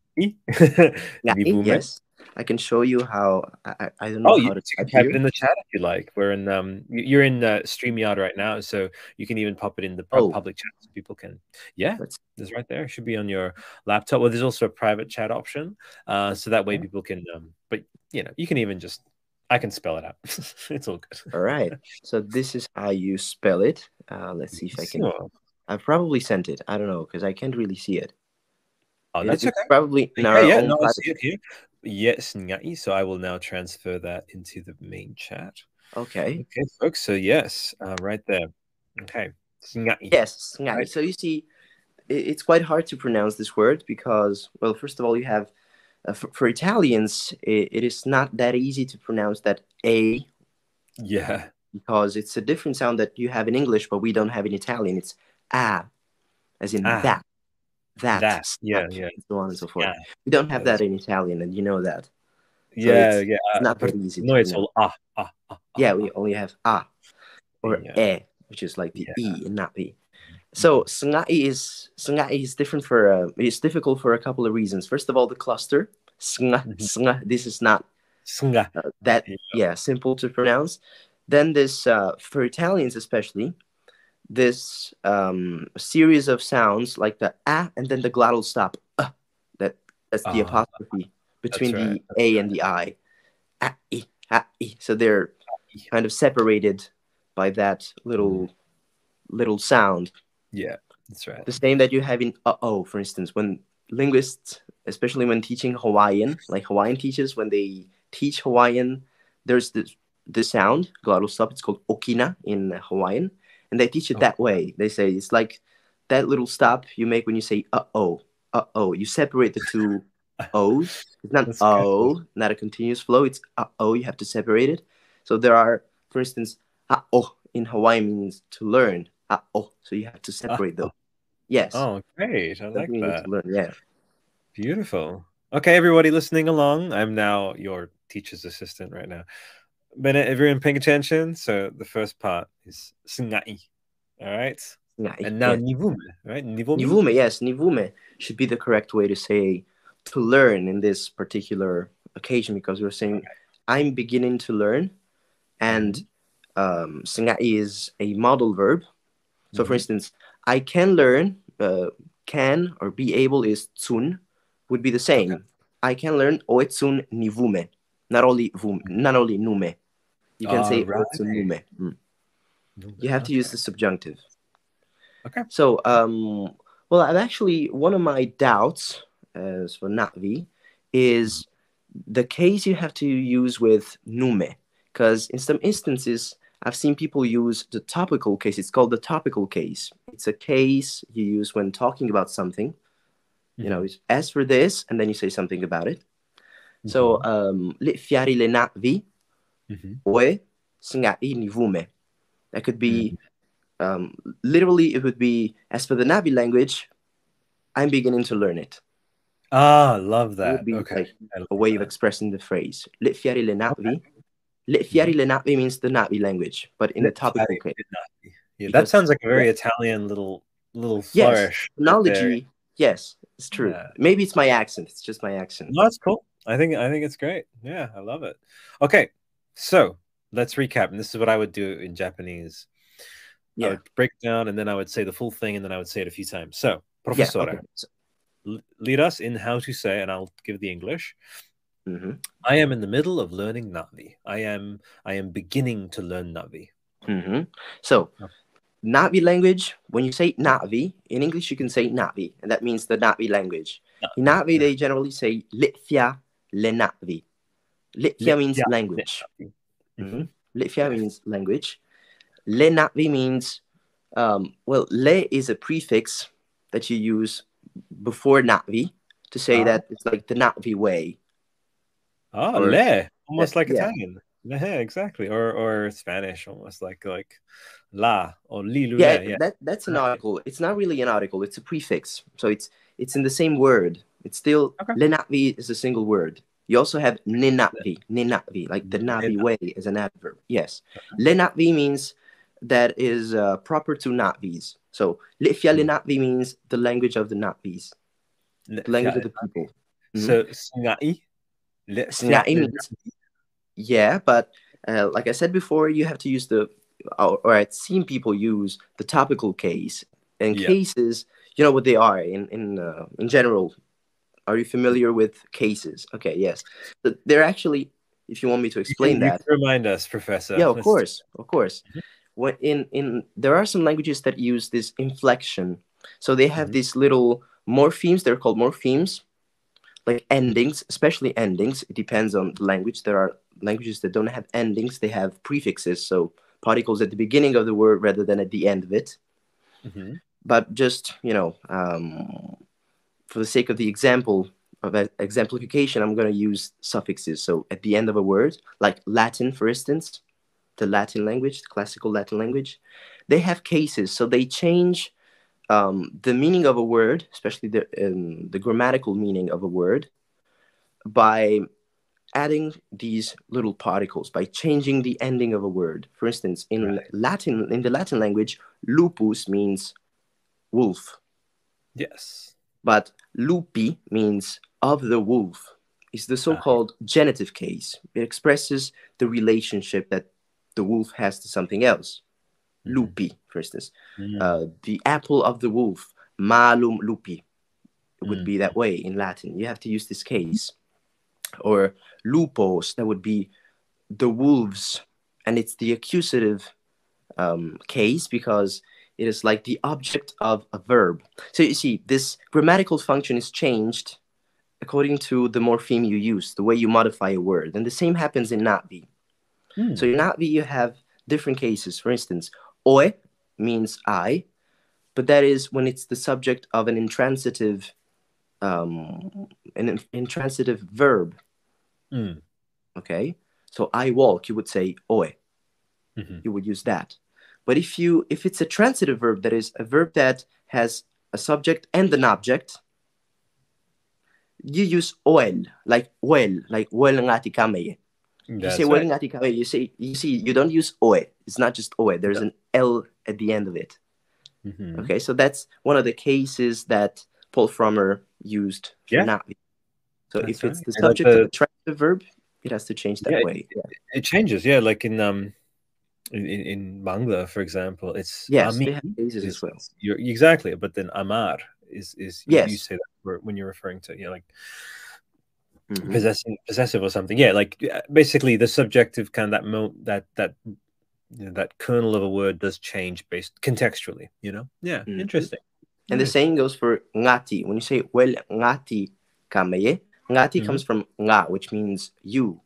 Yeah, Nivume. yes. I can show you how. I, I- I don't know Oh, how you, to you can type type here. it in the chat if you like. We're in um, y- you're in uh, StreamYard right now, so you can even pop it in the pu- Oh. public chat so people can. Yeah, Let's it's right there. It should be on your laptop. Well, there's also a private chat option, uh, so that way Yeah. people can. Um, but you know, you can even just. I can spell it out. It's all good. all right. So this is how you spell it. Uh, let's see if I can Benissimo. I've probably sent it. I don't know because I can't really see it. Oh, It- that's It's okay. probably in Yeah, our yeah. own No, I private. see it here. Yes, ngai. So I will now transfer that into the main chat. Okay. Okay, folks. So yes, uh, right there. Okay, ngai. Yes, ngai. Right. So you see, it, it's quite hard to pronounce this word because, well, first of all, you have uh, for, for Italians, it, it is not that easy to pronounce that a Yeah. because it's a different sound that you have in English, but we don't have in Italian. It's ah, as in Ah, that, that, that. Yeah, snap, yeah. and so on and so forth. Yeah. We don't have That is- that in Italian, and you know that. So Yeah, it's, yeah. it's Uh, not but that easy no, to it's pronounce. all ah, ah, ah, ah, Yeah, ah. we only have ah or Yeah. e, which is like the Yeah. e and not the. So sngai is sngai is different for uh, it's difficult for a couple of reasons. First of all, the cluster snga Mhm. snga. This is not Sunga. uh, that Yeah. yeah simple to pronounce. Then this uh, for Italians especially, this um, series of sounds like the ah and then the glottal stop. Uh, that that's the Ah, apostrophe between that's right. the a and the I. Ah, e, ah, e. So they're kind of separated by that little little sound. Yeah, that's right. The same that you have in uh oh, for instance, when linguists, especially when teaching Hawaiian, like Hawaiian teachers, when they teach Hawaiian, there's this the sound glottal stop. It's called okina in Hawaiian, and they teach it Oh, that way. They say it's like that little stop you make when you say uh oh, uh oh. You separate the two O's. It's not that's good. oh, not a continuous flow. It's uh oh. You have to separate it. So there are, for instance, ah oh in Hawaiian means to learn. Ah oh, so you have to Ah, separate those. oh, Yes, oh, great. I like something you need that. to learn. Yeah. Beautiful. Okay, everybody listening along, I'm now your teacher's assistant right now. Bennett, everyone paying attention? So the first part is sungai. All right. Yeah. And now Yes. nivume, right? Nivomi? Nivume, yes, nivume should be the correct way to say to learn in this particular occasion because we're saying I'm beginning to learn, and um, sungai is a modal verb. So, for Mhm. instance, I can learn. Uh, can or be able is tsun, would be the same. Okay. I can learn oetsun nivume, not only vum, not only nume. You can All say right. oetsun nume. Mm. Nume, You have to use okay. the subjunctive. Okay. So, um, well, I've actually one of my doubts as for Navi is the case you have to use with nume, because in some instances I've seen people use the topical case. It's called the topical case. It's a case you use when talking about something. You know, Mhm. it's as for this, and then you say something about it. So, um, le fiari le navi, Mhm. oe sngai nivume. That could be Mhm. um, literally, it would be as for the Navi language, I'm beginning to learn it. Ah, love It would that. be Okay. like I love a way of that. expressing the phrase. Le fiari le Okay. Navi. Le fiari le Navi means the Navi language, but in the Le topical fiari case. le navi. Yeah, that Because, sounds like a very yeah, Italian little little yes, flourish right there. phonology, yes, it's true. Yeah. Maybe it's my accent. It's just my accent. No, that's cool. I think I think it's great. Yeah, I love it. Okay, so let's recap. And this is what I would do in Japanese. I Yeah. would break down, and then I would say the full thing, and then I would say it a few times. So, Yeah. professore, Okay. So, l- lead us in how to say, and I'll give the English. mhm, I am in the middle of learning Navi. I am I am beginning to learn Navi. mhm. So, Oh. Navi language, when you say Navi, in English you can say Navi, and that means the Navi language. In Navi, they generally say Litvia le Navi. Litvia means Litvia le language. Navi. Mm-hmm. Mhm. Litvia means language. Le Navi means, um, well, le is a prefix that you use before Navi to say Ah. that it's like the Navi way. Ah, Or- le, almost Yeah, like yeah. Italian. Le, exactly, or or Spanish, almost like like la or li lu Yeah, le. Yeah. that that's an article. It's not really an article. It's a prefix. So it's it's in the same word. It's still Okay. le Navi is a single word. You also have ne Navi, ne Navi, like the Navi Ne way is an adverb. Yes, le Navi means that is uh, proper to Navis. So Litvia le Navi means the language of the Navis, Le- the language yeah. of the people. So sngai. Le- Sngai le- means yeah, but uh, like I said before, you have to use the or, or I've seen people use the topical case and Yeah. cases. You know what they are in in uh, in general. Are you familiar with cases? Okay, yes. But they're actually, if you want me to You can, explain you that, can remind us, Professor. yeah, of Let's- course, of course. what in in there are some languages that use this inflection. So they have Mhm. these little morphemes. They're called morphemes, like endings, especially endings. It depends on the language. There are languages that don't have endings. They have prefixes, so particles at the beginning of the word rather than at the end of it. Mhm. But just, you know, um, for the sake of the example of e- exemplification, I'm going to use suffixes. So at the end of a word, like Latin, for instance, the Latin language, the classical Latin language, they have cases. So they change um, the meaning of a word, especially the um, the grammatical meaning of a word, by adding these little particles, by changing the ending of a word. For instance, in Right. Latin, in the Latin language, lupus means wolf, Yes. but lupi means of the wolf. It's the Uh, so-called genitive case. It expresses the relationship that the wolf has to something else. mhm. Lupi, for instance. Mm. Uh, the apple of the wolf, malum lupi. It would Mm. be that way in Latin. You have to use this case. Or lupos, that would be the wolves. And it's the accusative um, case because it is like the object of a verb. So you see, this grammatical function is changed according to the morpheme you use, the way you modify a word. And the same happens in Natvi. So Mm. in Natvi, you have different cases. For instance, oe means I, but that is when it's the subject of an intransitive, um, an intransitive verb. Mm. Okay, so I walk, you would say oe. Mhm. You would use that. But if you if it's a transitive verb, that is a verb that has a subject and an object, you use oel, like well, like well ngati kameye. If you say That's well right. ngati kameye, you say you see you don't use oe. It's not just oe. There's Yeah. an l at the end of it. Mhm. Okay, so that's one of the cases that Paul Frommer used for Yeah, Navi. So that's if it's right. the And like subject of a the transitive verb, it has to change yeah, that it, way. Yeah. it changes. Yeah, like in um in, in in Bangla, for example, it's Yes, Ami they have cases as is, well. is you're exactly, but then Amar is is you, you Yes. say that for, when you're referring to, you know, like Mm-hmm. possessing possessive or something. Yeah, like yeah, basically the subjective kind of that mo that that you know, that kernel of a word does change based contextually, you know? Yeah, Mm-hmm. interesting. And the Nice. same goes for ngati. When you say well ngati kameye, ngati Mhm. comes from nga, which means you.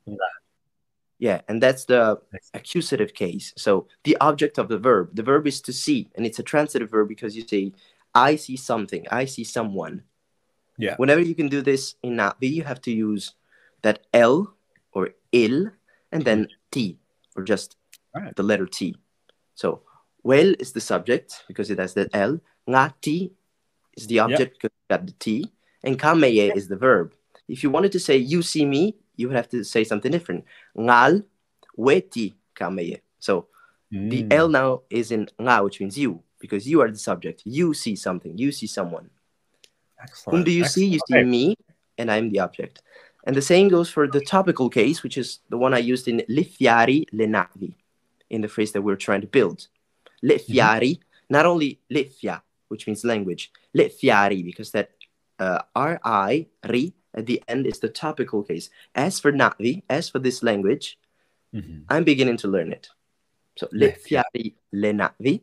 Yeah, and that's the accusative case. So the object of the verb, the verb is to see, and it's a transitive verb because you say, I see something, I see someone. Yeah. Whenever you can do this in Navi, you have to use that L or il and then T, or just Right. the letter T. So well is the subject because it has that L, ngati is the Yep. object because it got the T, and kameye is the verb. If you wanted to say you see me, you would have to say something different. Ngal weti kameye. So the L Mm. now is in nga, which means you, because you are the subject. You see something. You see someone. Whom do Excellent. you see? Excellent. You see Okay. me, and I'm the object. And the same goes for the topical case, which is the one I used in le fiari le navi, in the phrase that we're trying to build. Le Mhm. fiari, not only le fia, which means language, le fiari, because that uh, ri, ri, at the end is the topical case. As for navi, as for this language, Mhm. I'm beginning to learn it. So le Lefia. fiari le navi,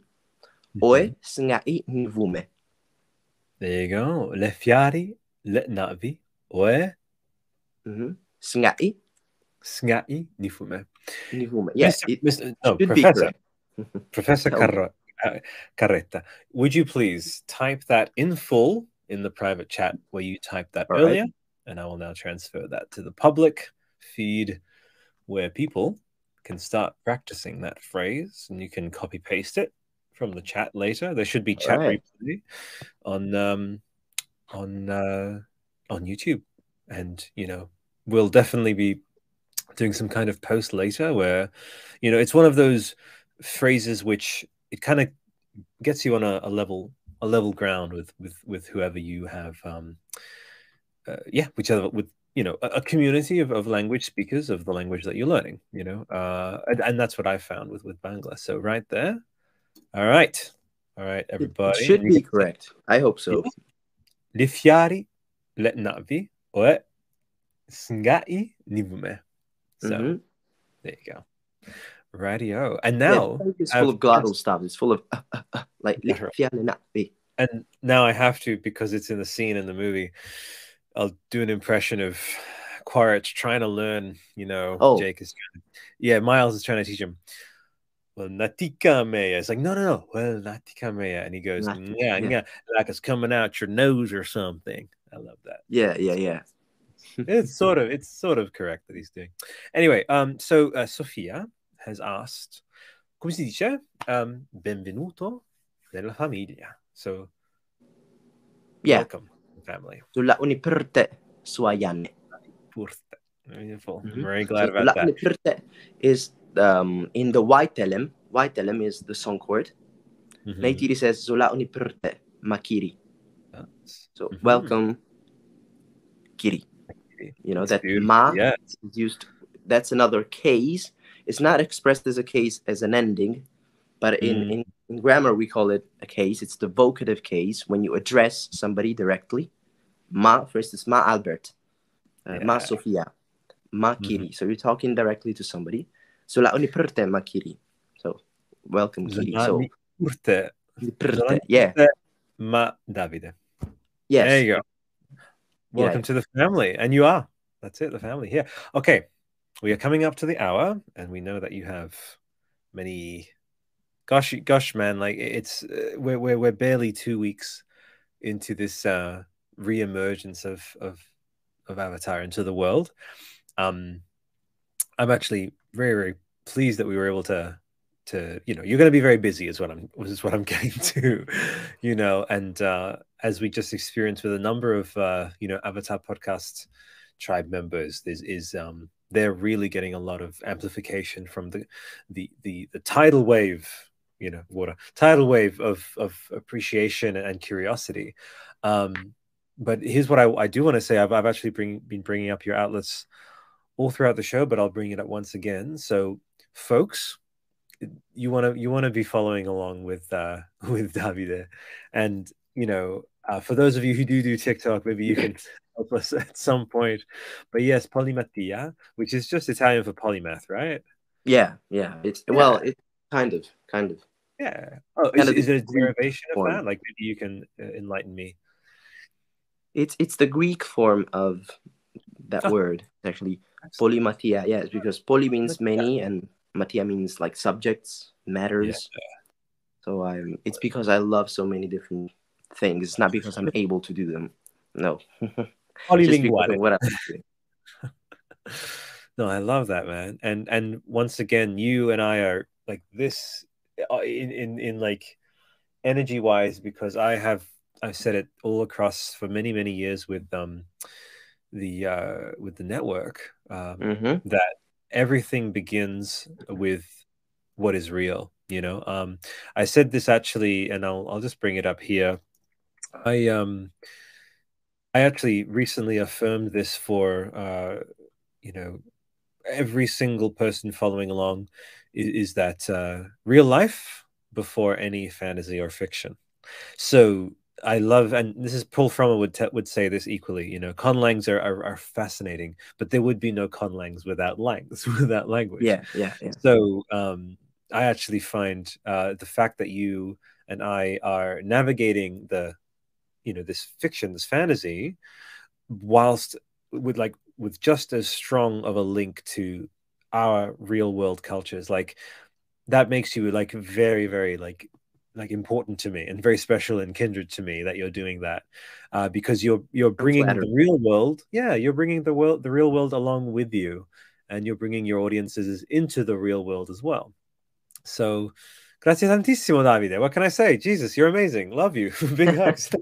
oe Mhm. sngai nivume. There you go. Le fiari, le navi, oe, Mm-hmm. Sngai sgai di fume. nivume. Yeah, Mister it Mister No, should be Professor. correct. Professor Tell me. Carro, uh, Carretta, would you please type that in full in the private chat where you typed that All right. earlier? And I will now transfer that to the public feed where people can start practicing that phrase, and you can copy paste it from the chat later. There should be All chat right. replay on um, on uh, on YouTube, and you know we'll definitely be doing some kind of post later where you know it's one of those phrases which it kind of gets you on a, a level a level ground with with with whoever you have um uh, yeah whichever with you know a, a community of, of language speakers of the language that you're learning, you know uh and, and that's what I found with with Bangla. So right there. All right. All right, It, it everybody. And should you be get to, correct. I hope so. yeah. Li fiari le navi o sngai nivume. So Mm-hmm. there you go. Radio. And Yeah, now it's full I've of glottal just, stuff. It's full of uh, uh, uh, like li- fiale na- eh. and now I have to, because it's in the scene in the movie, I'll do an impression of Quaritch trying to learn, you know, Oh, Jake is trying to, yeah, Miles is trying to teach him, well, Natika Mea. It's like, no, no, no. Well, Natika Mea. And he goes, Nati- yeah, yeah. yeah, like it's coming out your nose or something. I love that. yeah, yeah, yeah. It's sort of, it's sort of correct that he's doing. Anyway, um, so uh, Sofia has asked, come si dice? Um, benvenuto nella famiglia. So, Yeah. welcome, family. Sulla uniperte suayane. Beautiful. Mhm. I'm very glad So about sulla that. uniperte is um in the Waitelem. Waitelem is the song chord. Mhm. Naitiri says sulla uniperte makiri. That's- So Mhm. welcome, Kiri. You know It's that beautiful, ma yes. is used. That's another case. It's not expressed as a case as an ending, but in, Mm. in, in grammar we call it a case. It's the vocative case when you address somebody directly. Ma, for instance, ma Albert, uh, ma Yeah. Sofia, ma Kiri. So you're talking directly to somebody. So la uniperte ma Kiri. So welcome, Kiri. So Urte. uniperte, yeah, Ma Davide. yes, There you go. Welcome yeah. to the family. And you are. That's it, the family here. Okay. We are coming up to the hour, and we know that you have many. Gosh, gosh, man! Like it's uh, we're we're we're barely two weeks into this uh, re-emergence of of of Avatar into the world. Um, I'm actually very very pleased that we were able to to you know you're going to be very busy is what I'm is what I'm getting to, you know, and uh, as we just experienced with a number of uh, you know Avatar podcast tribe members, this is um they're really getting a lot of amplification from the the the, the tidal wave, you know, water tidal wave of of appreciation and curiosity. Um, but here's what I, I do want to say. I've, I've actually bring, been bringing up your outlets all throughout the show, but I'll bring it up once again. So, folks, you want to you want to be following along with uh, with Davide, and you know, uh, for those of you who do do TikTok, maybe you can help us at some point. But yes, polymathia, which is just Italian for polymath, right? Yeah, yeah. It's Yeah. well, it's kind of, kind of. Yeah. Oh, Kind is, of is it a the Greek derivation of form. that? Like maybe you can uh, enlighten me. It's it's the Greek form of that Oh, word, actually. excellent. Polymatia, yes, because poly means many and matia means like subjects, matters. So I'm it's because I love so many different things. It's not because I'm able to do them. No. It's just because Polylinguale. of what I'm doing. No, I love that, man. And and once again, you and I are like this uh, in in in like energy wise, because I have I've said it all across for many many years with um the uh with the network um Mm-hmm. that everything begins with what is real, you know. Um I said this actually, and I'll I'll just bring it up here. I um I actually recently affirmed this for uh you know every single person following along is, is that uh, real life before any fantasy or fiction. So I love, and this is Paul Frommer would te- would say this equally. You know, conlangs are, are are fascinating, but there would be no conlangs without langs, without language. Yeah, yeah, yeah. So um, I actually find uh, the fact that you and I are navigating the, you know, this fiction, this fantasy, whilst with like with just as strong of a link to our real world cultures, like that makes you like very very like like important to me and very special and kindred to me that you're doing that, uh, because you're you're I'm bringing flattered. the real world, yeah, you're bringing the world the real world along with you, and you're bringing your audiences into the real world as well. So grazie tantissimo, Davide. What can I say? Jesus, you're amazing. Love you. Big hugs.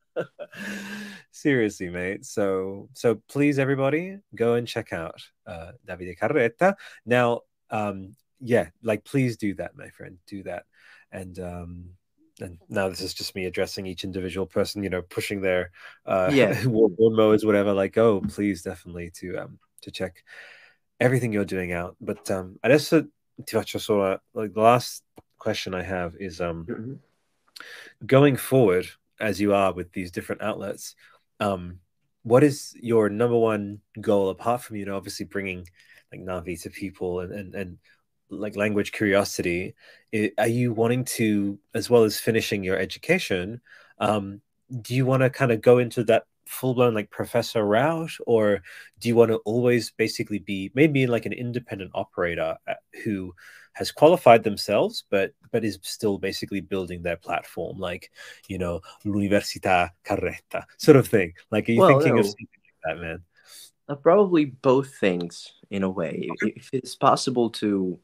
Seriously, mate. So, so please, everybody, go and check out uh, Davide Carretta. Now, um, yeah, like please do that, my friend. Do that. And um, and now this is just me addressing each individual person, you know, pushing their uh, Yeah. lawnmowers, whatever. Like, oh, please, definitely to um to check everything you're doing out. But um, adesso ti faccio solo like the last question I have is um Mm-hmm. going forward as you are with these different outlets, um, what is your number one goal apart from, you know, obviously bringing like Navi to people, and and, and like language curiosity, i- are you wanting to, as well as finishing your education, um, do you want to kind of go into that full-blown like professor route, or do you want to always basically be maybe like an independent operator uh, who has qualified themselves but but is still basically building their platform, like, you know, l'università carretta sort of thing? Like, are you Well, thinking of no, something like that, man? uh, probably both things in a way. If it's possible to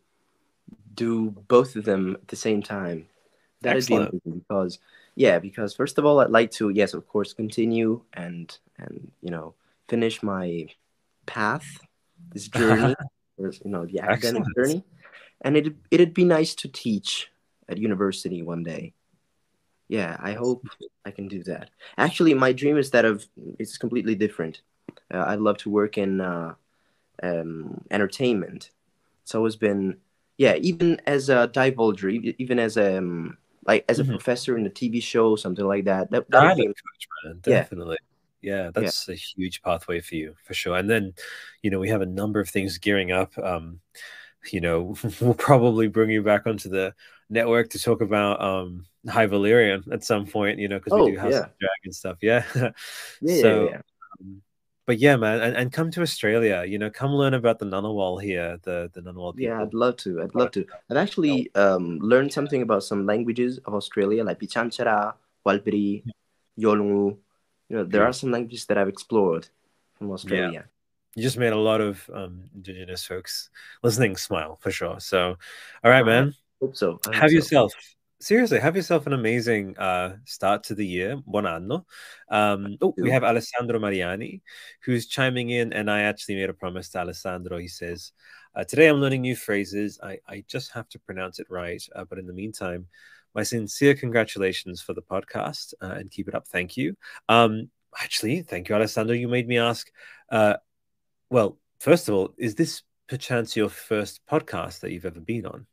do both of them at the same time, that'd be Excellent. amazing. Because, yeah, because first of all, I'd like to, yes, of course, continue and and you know finish my path, this journey, or, you know, the academic Excellent. journey, and it it'd be nice to teach at university one day. Yeah, I hope I can do that. Actually, my dream is that of it's completely different. Uh, I'd love to work in uh, um, entertainment. It's always been, yeah, even as a divulger, e- even as a um, like as a Mhm. professor in a T V show, something like that. That that'd Dialect be, coach, man, yeah, definitely. Yeah, yeah. that's a huge pathway for you for sure. And then, you know, we have a number of things gearing up. Um, you know, we'll probably bring you back onto the network to talk about um High Valyrian at some point, you know, because we do Oh, House of yeah, Dragon stuff. Yeah. yeah, yeah, So, yeah. um, but yeah, man, and, and come to Australia, you know, come learn about the Ngunnawal here, the the Ngunnawal Yeah, I'd people. love to. I'd love to. I've actually um, learned something about some languages of Australia, like Pichanchara, Walpiri, Yolngu. You know, there are Beautiful. some languages that I've explored from Yeah. Australia. You just made a lot of um, indigenous folks listening smile for sure. So, all right, Uh, I man. hope so. I hope Have so. yourself seriously have yourself an amazing uh, start to the year. Buon anno. Um, oh, we Too. have Alessandro Mariani, who's chiming in, and I actually made a promise to Alessandro. He says, uh, "Today I'm learning new phrases. I I just have to pronounce it right. Uh, but in the meantime, my sincere congratulations for the podcast uh, and keep it up. Thank you. Um, actually, thank you, Alessandro. You made me ask." Uh, well, first of all, is this perchance your first podcast that you've ever been on?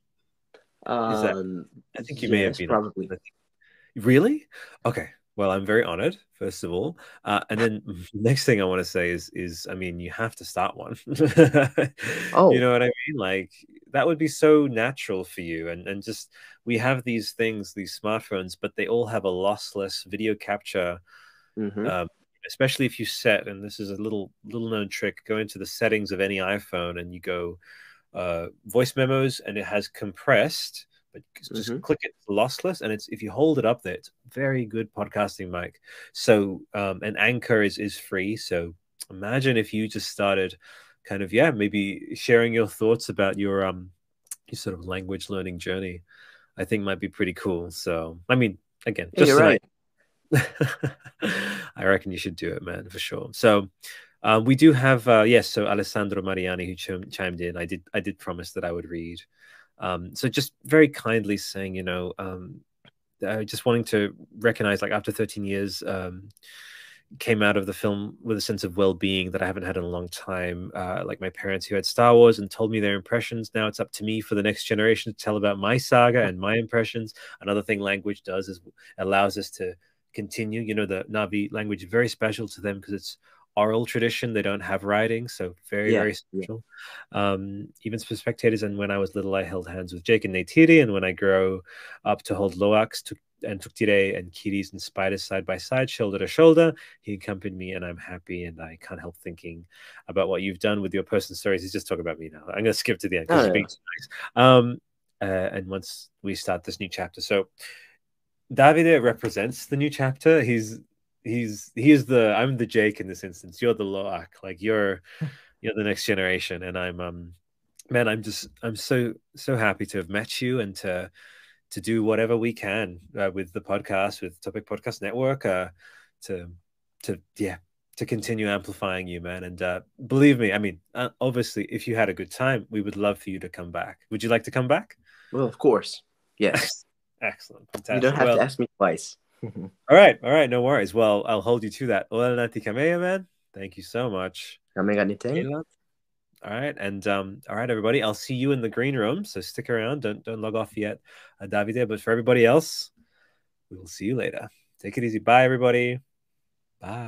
Is that? Um, I think you may have yes, been on. probably. I think- Really? Okay. Well, I'm very honored, first of all. Uh, and then next thing I want to say is, is I mean, you have to start one. You Oh, know what I mean? Like that would be so natural for you. And and just we have these things, these smartphones, but they all have a lossless video capture. mm-hmm, Um, especially if you set, and this is a little little known trick, go into the settings of any iPhone and you go uh, voice memos, and it has compressed, but just mm-hmm. click it lossless, and it's if you hold it up there, it's very good podcasting mic. So um, and Anchor is is free. So imagine if you just started kind of, yeah, maybe sharing your thoughts about your um your sort of language learning journey. I think might be pretty cool. So I mean, again, Yeah, you're just an idea. right. I reckon you should do it, man, for sure. So, uh, we do have uh, yes. So Alessandro Mariani who ch chimed in. I did I did promise that I would read. Um, so just very kindly saying, you know, um, uh, just wanting to recognize, like after thirteen years, um, came out of the film with a sense of well-being that I haven't had in a long time. Uh, like my parents who had Star Wars and told me their impressions. Now it's up to me for the next generation to tell about my saga and my impressions. Another thing language does is allows us to continue. You know, the Navi language is very special to them because it's oral tradition. They don't have writing, so very, Yeah, very yeah. special. Um, even for spectators. And when I was little, I held hands with Jake and Neytiri, and when I grow up to hold Loax to and Tuktire and Kiris and spiders side by side, shoulder to shoulder. He accompanied me, and I'm happy. And I can't help thinking about what you've done with your person stories. He's just talking about me now. I'm going to skip to the end because Oh, you're yeah. being too nice. Um, uh, and once we start this new chapter, so Davide represents the new chapter. He's he's he is the I'm the Jake in this instance. You're the Loak. Like you're you're the next generation, and I'm um man. I'm just I'm so so happy to have met you and to to do whatever we can uh, with the podcast, with Topic Podcast Network, uh, to to yeah, to continue amplifying you, man. And uh, believe me, I mean, uh, obviously, if you had a good time, we would love for you to come back. Would you like to come back? Well, of course. Yes. Excellent, You don't fantastic. have to Well, ask me twice. all right, all right, no worries. Well, I'll hold you to that. Ola Nati Kamea, man. Thank you so much. Kamega Niteng. All right, and um, all right, everybody. I'll see you in the green room, so stick around. Don't don't log off yet, uh, Davide. But for everybody else, we will see you later. Take it easy. Bye, everybody. Bye.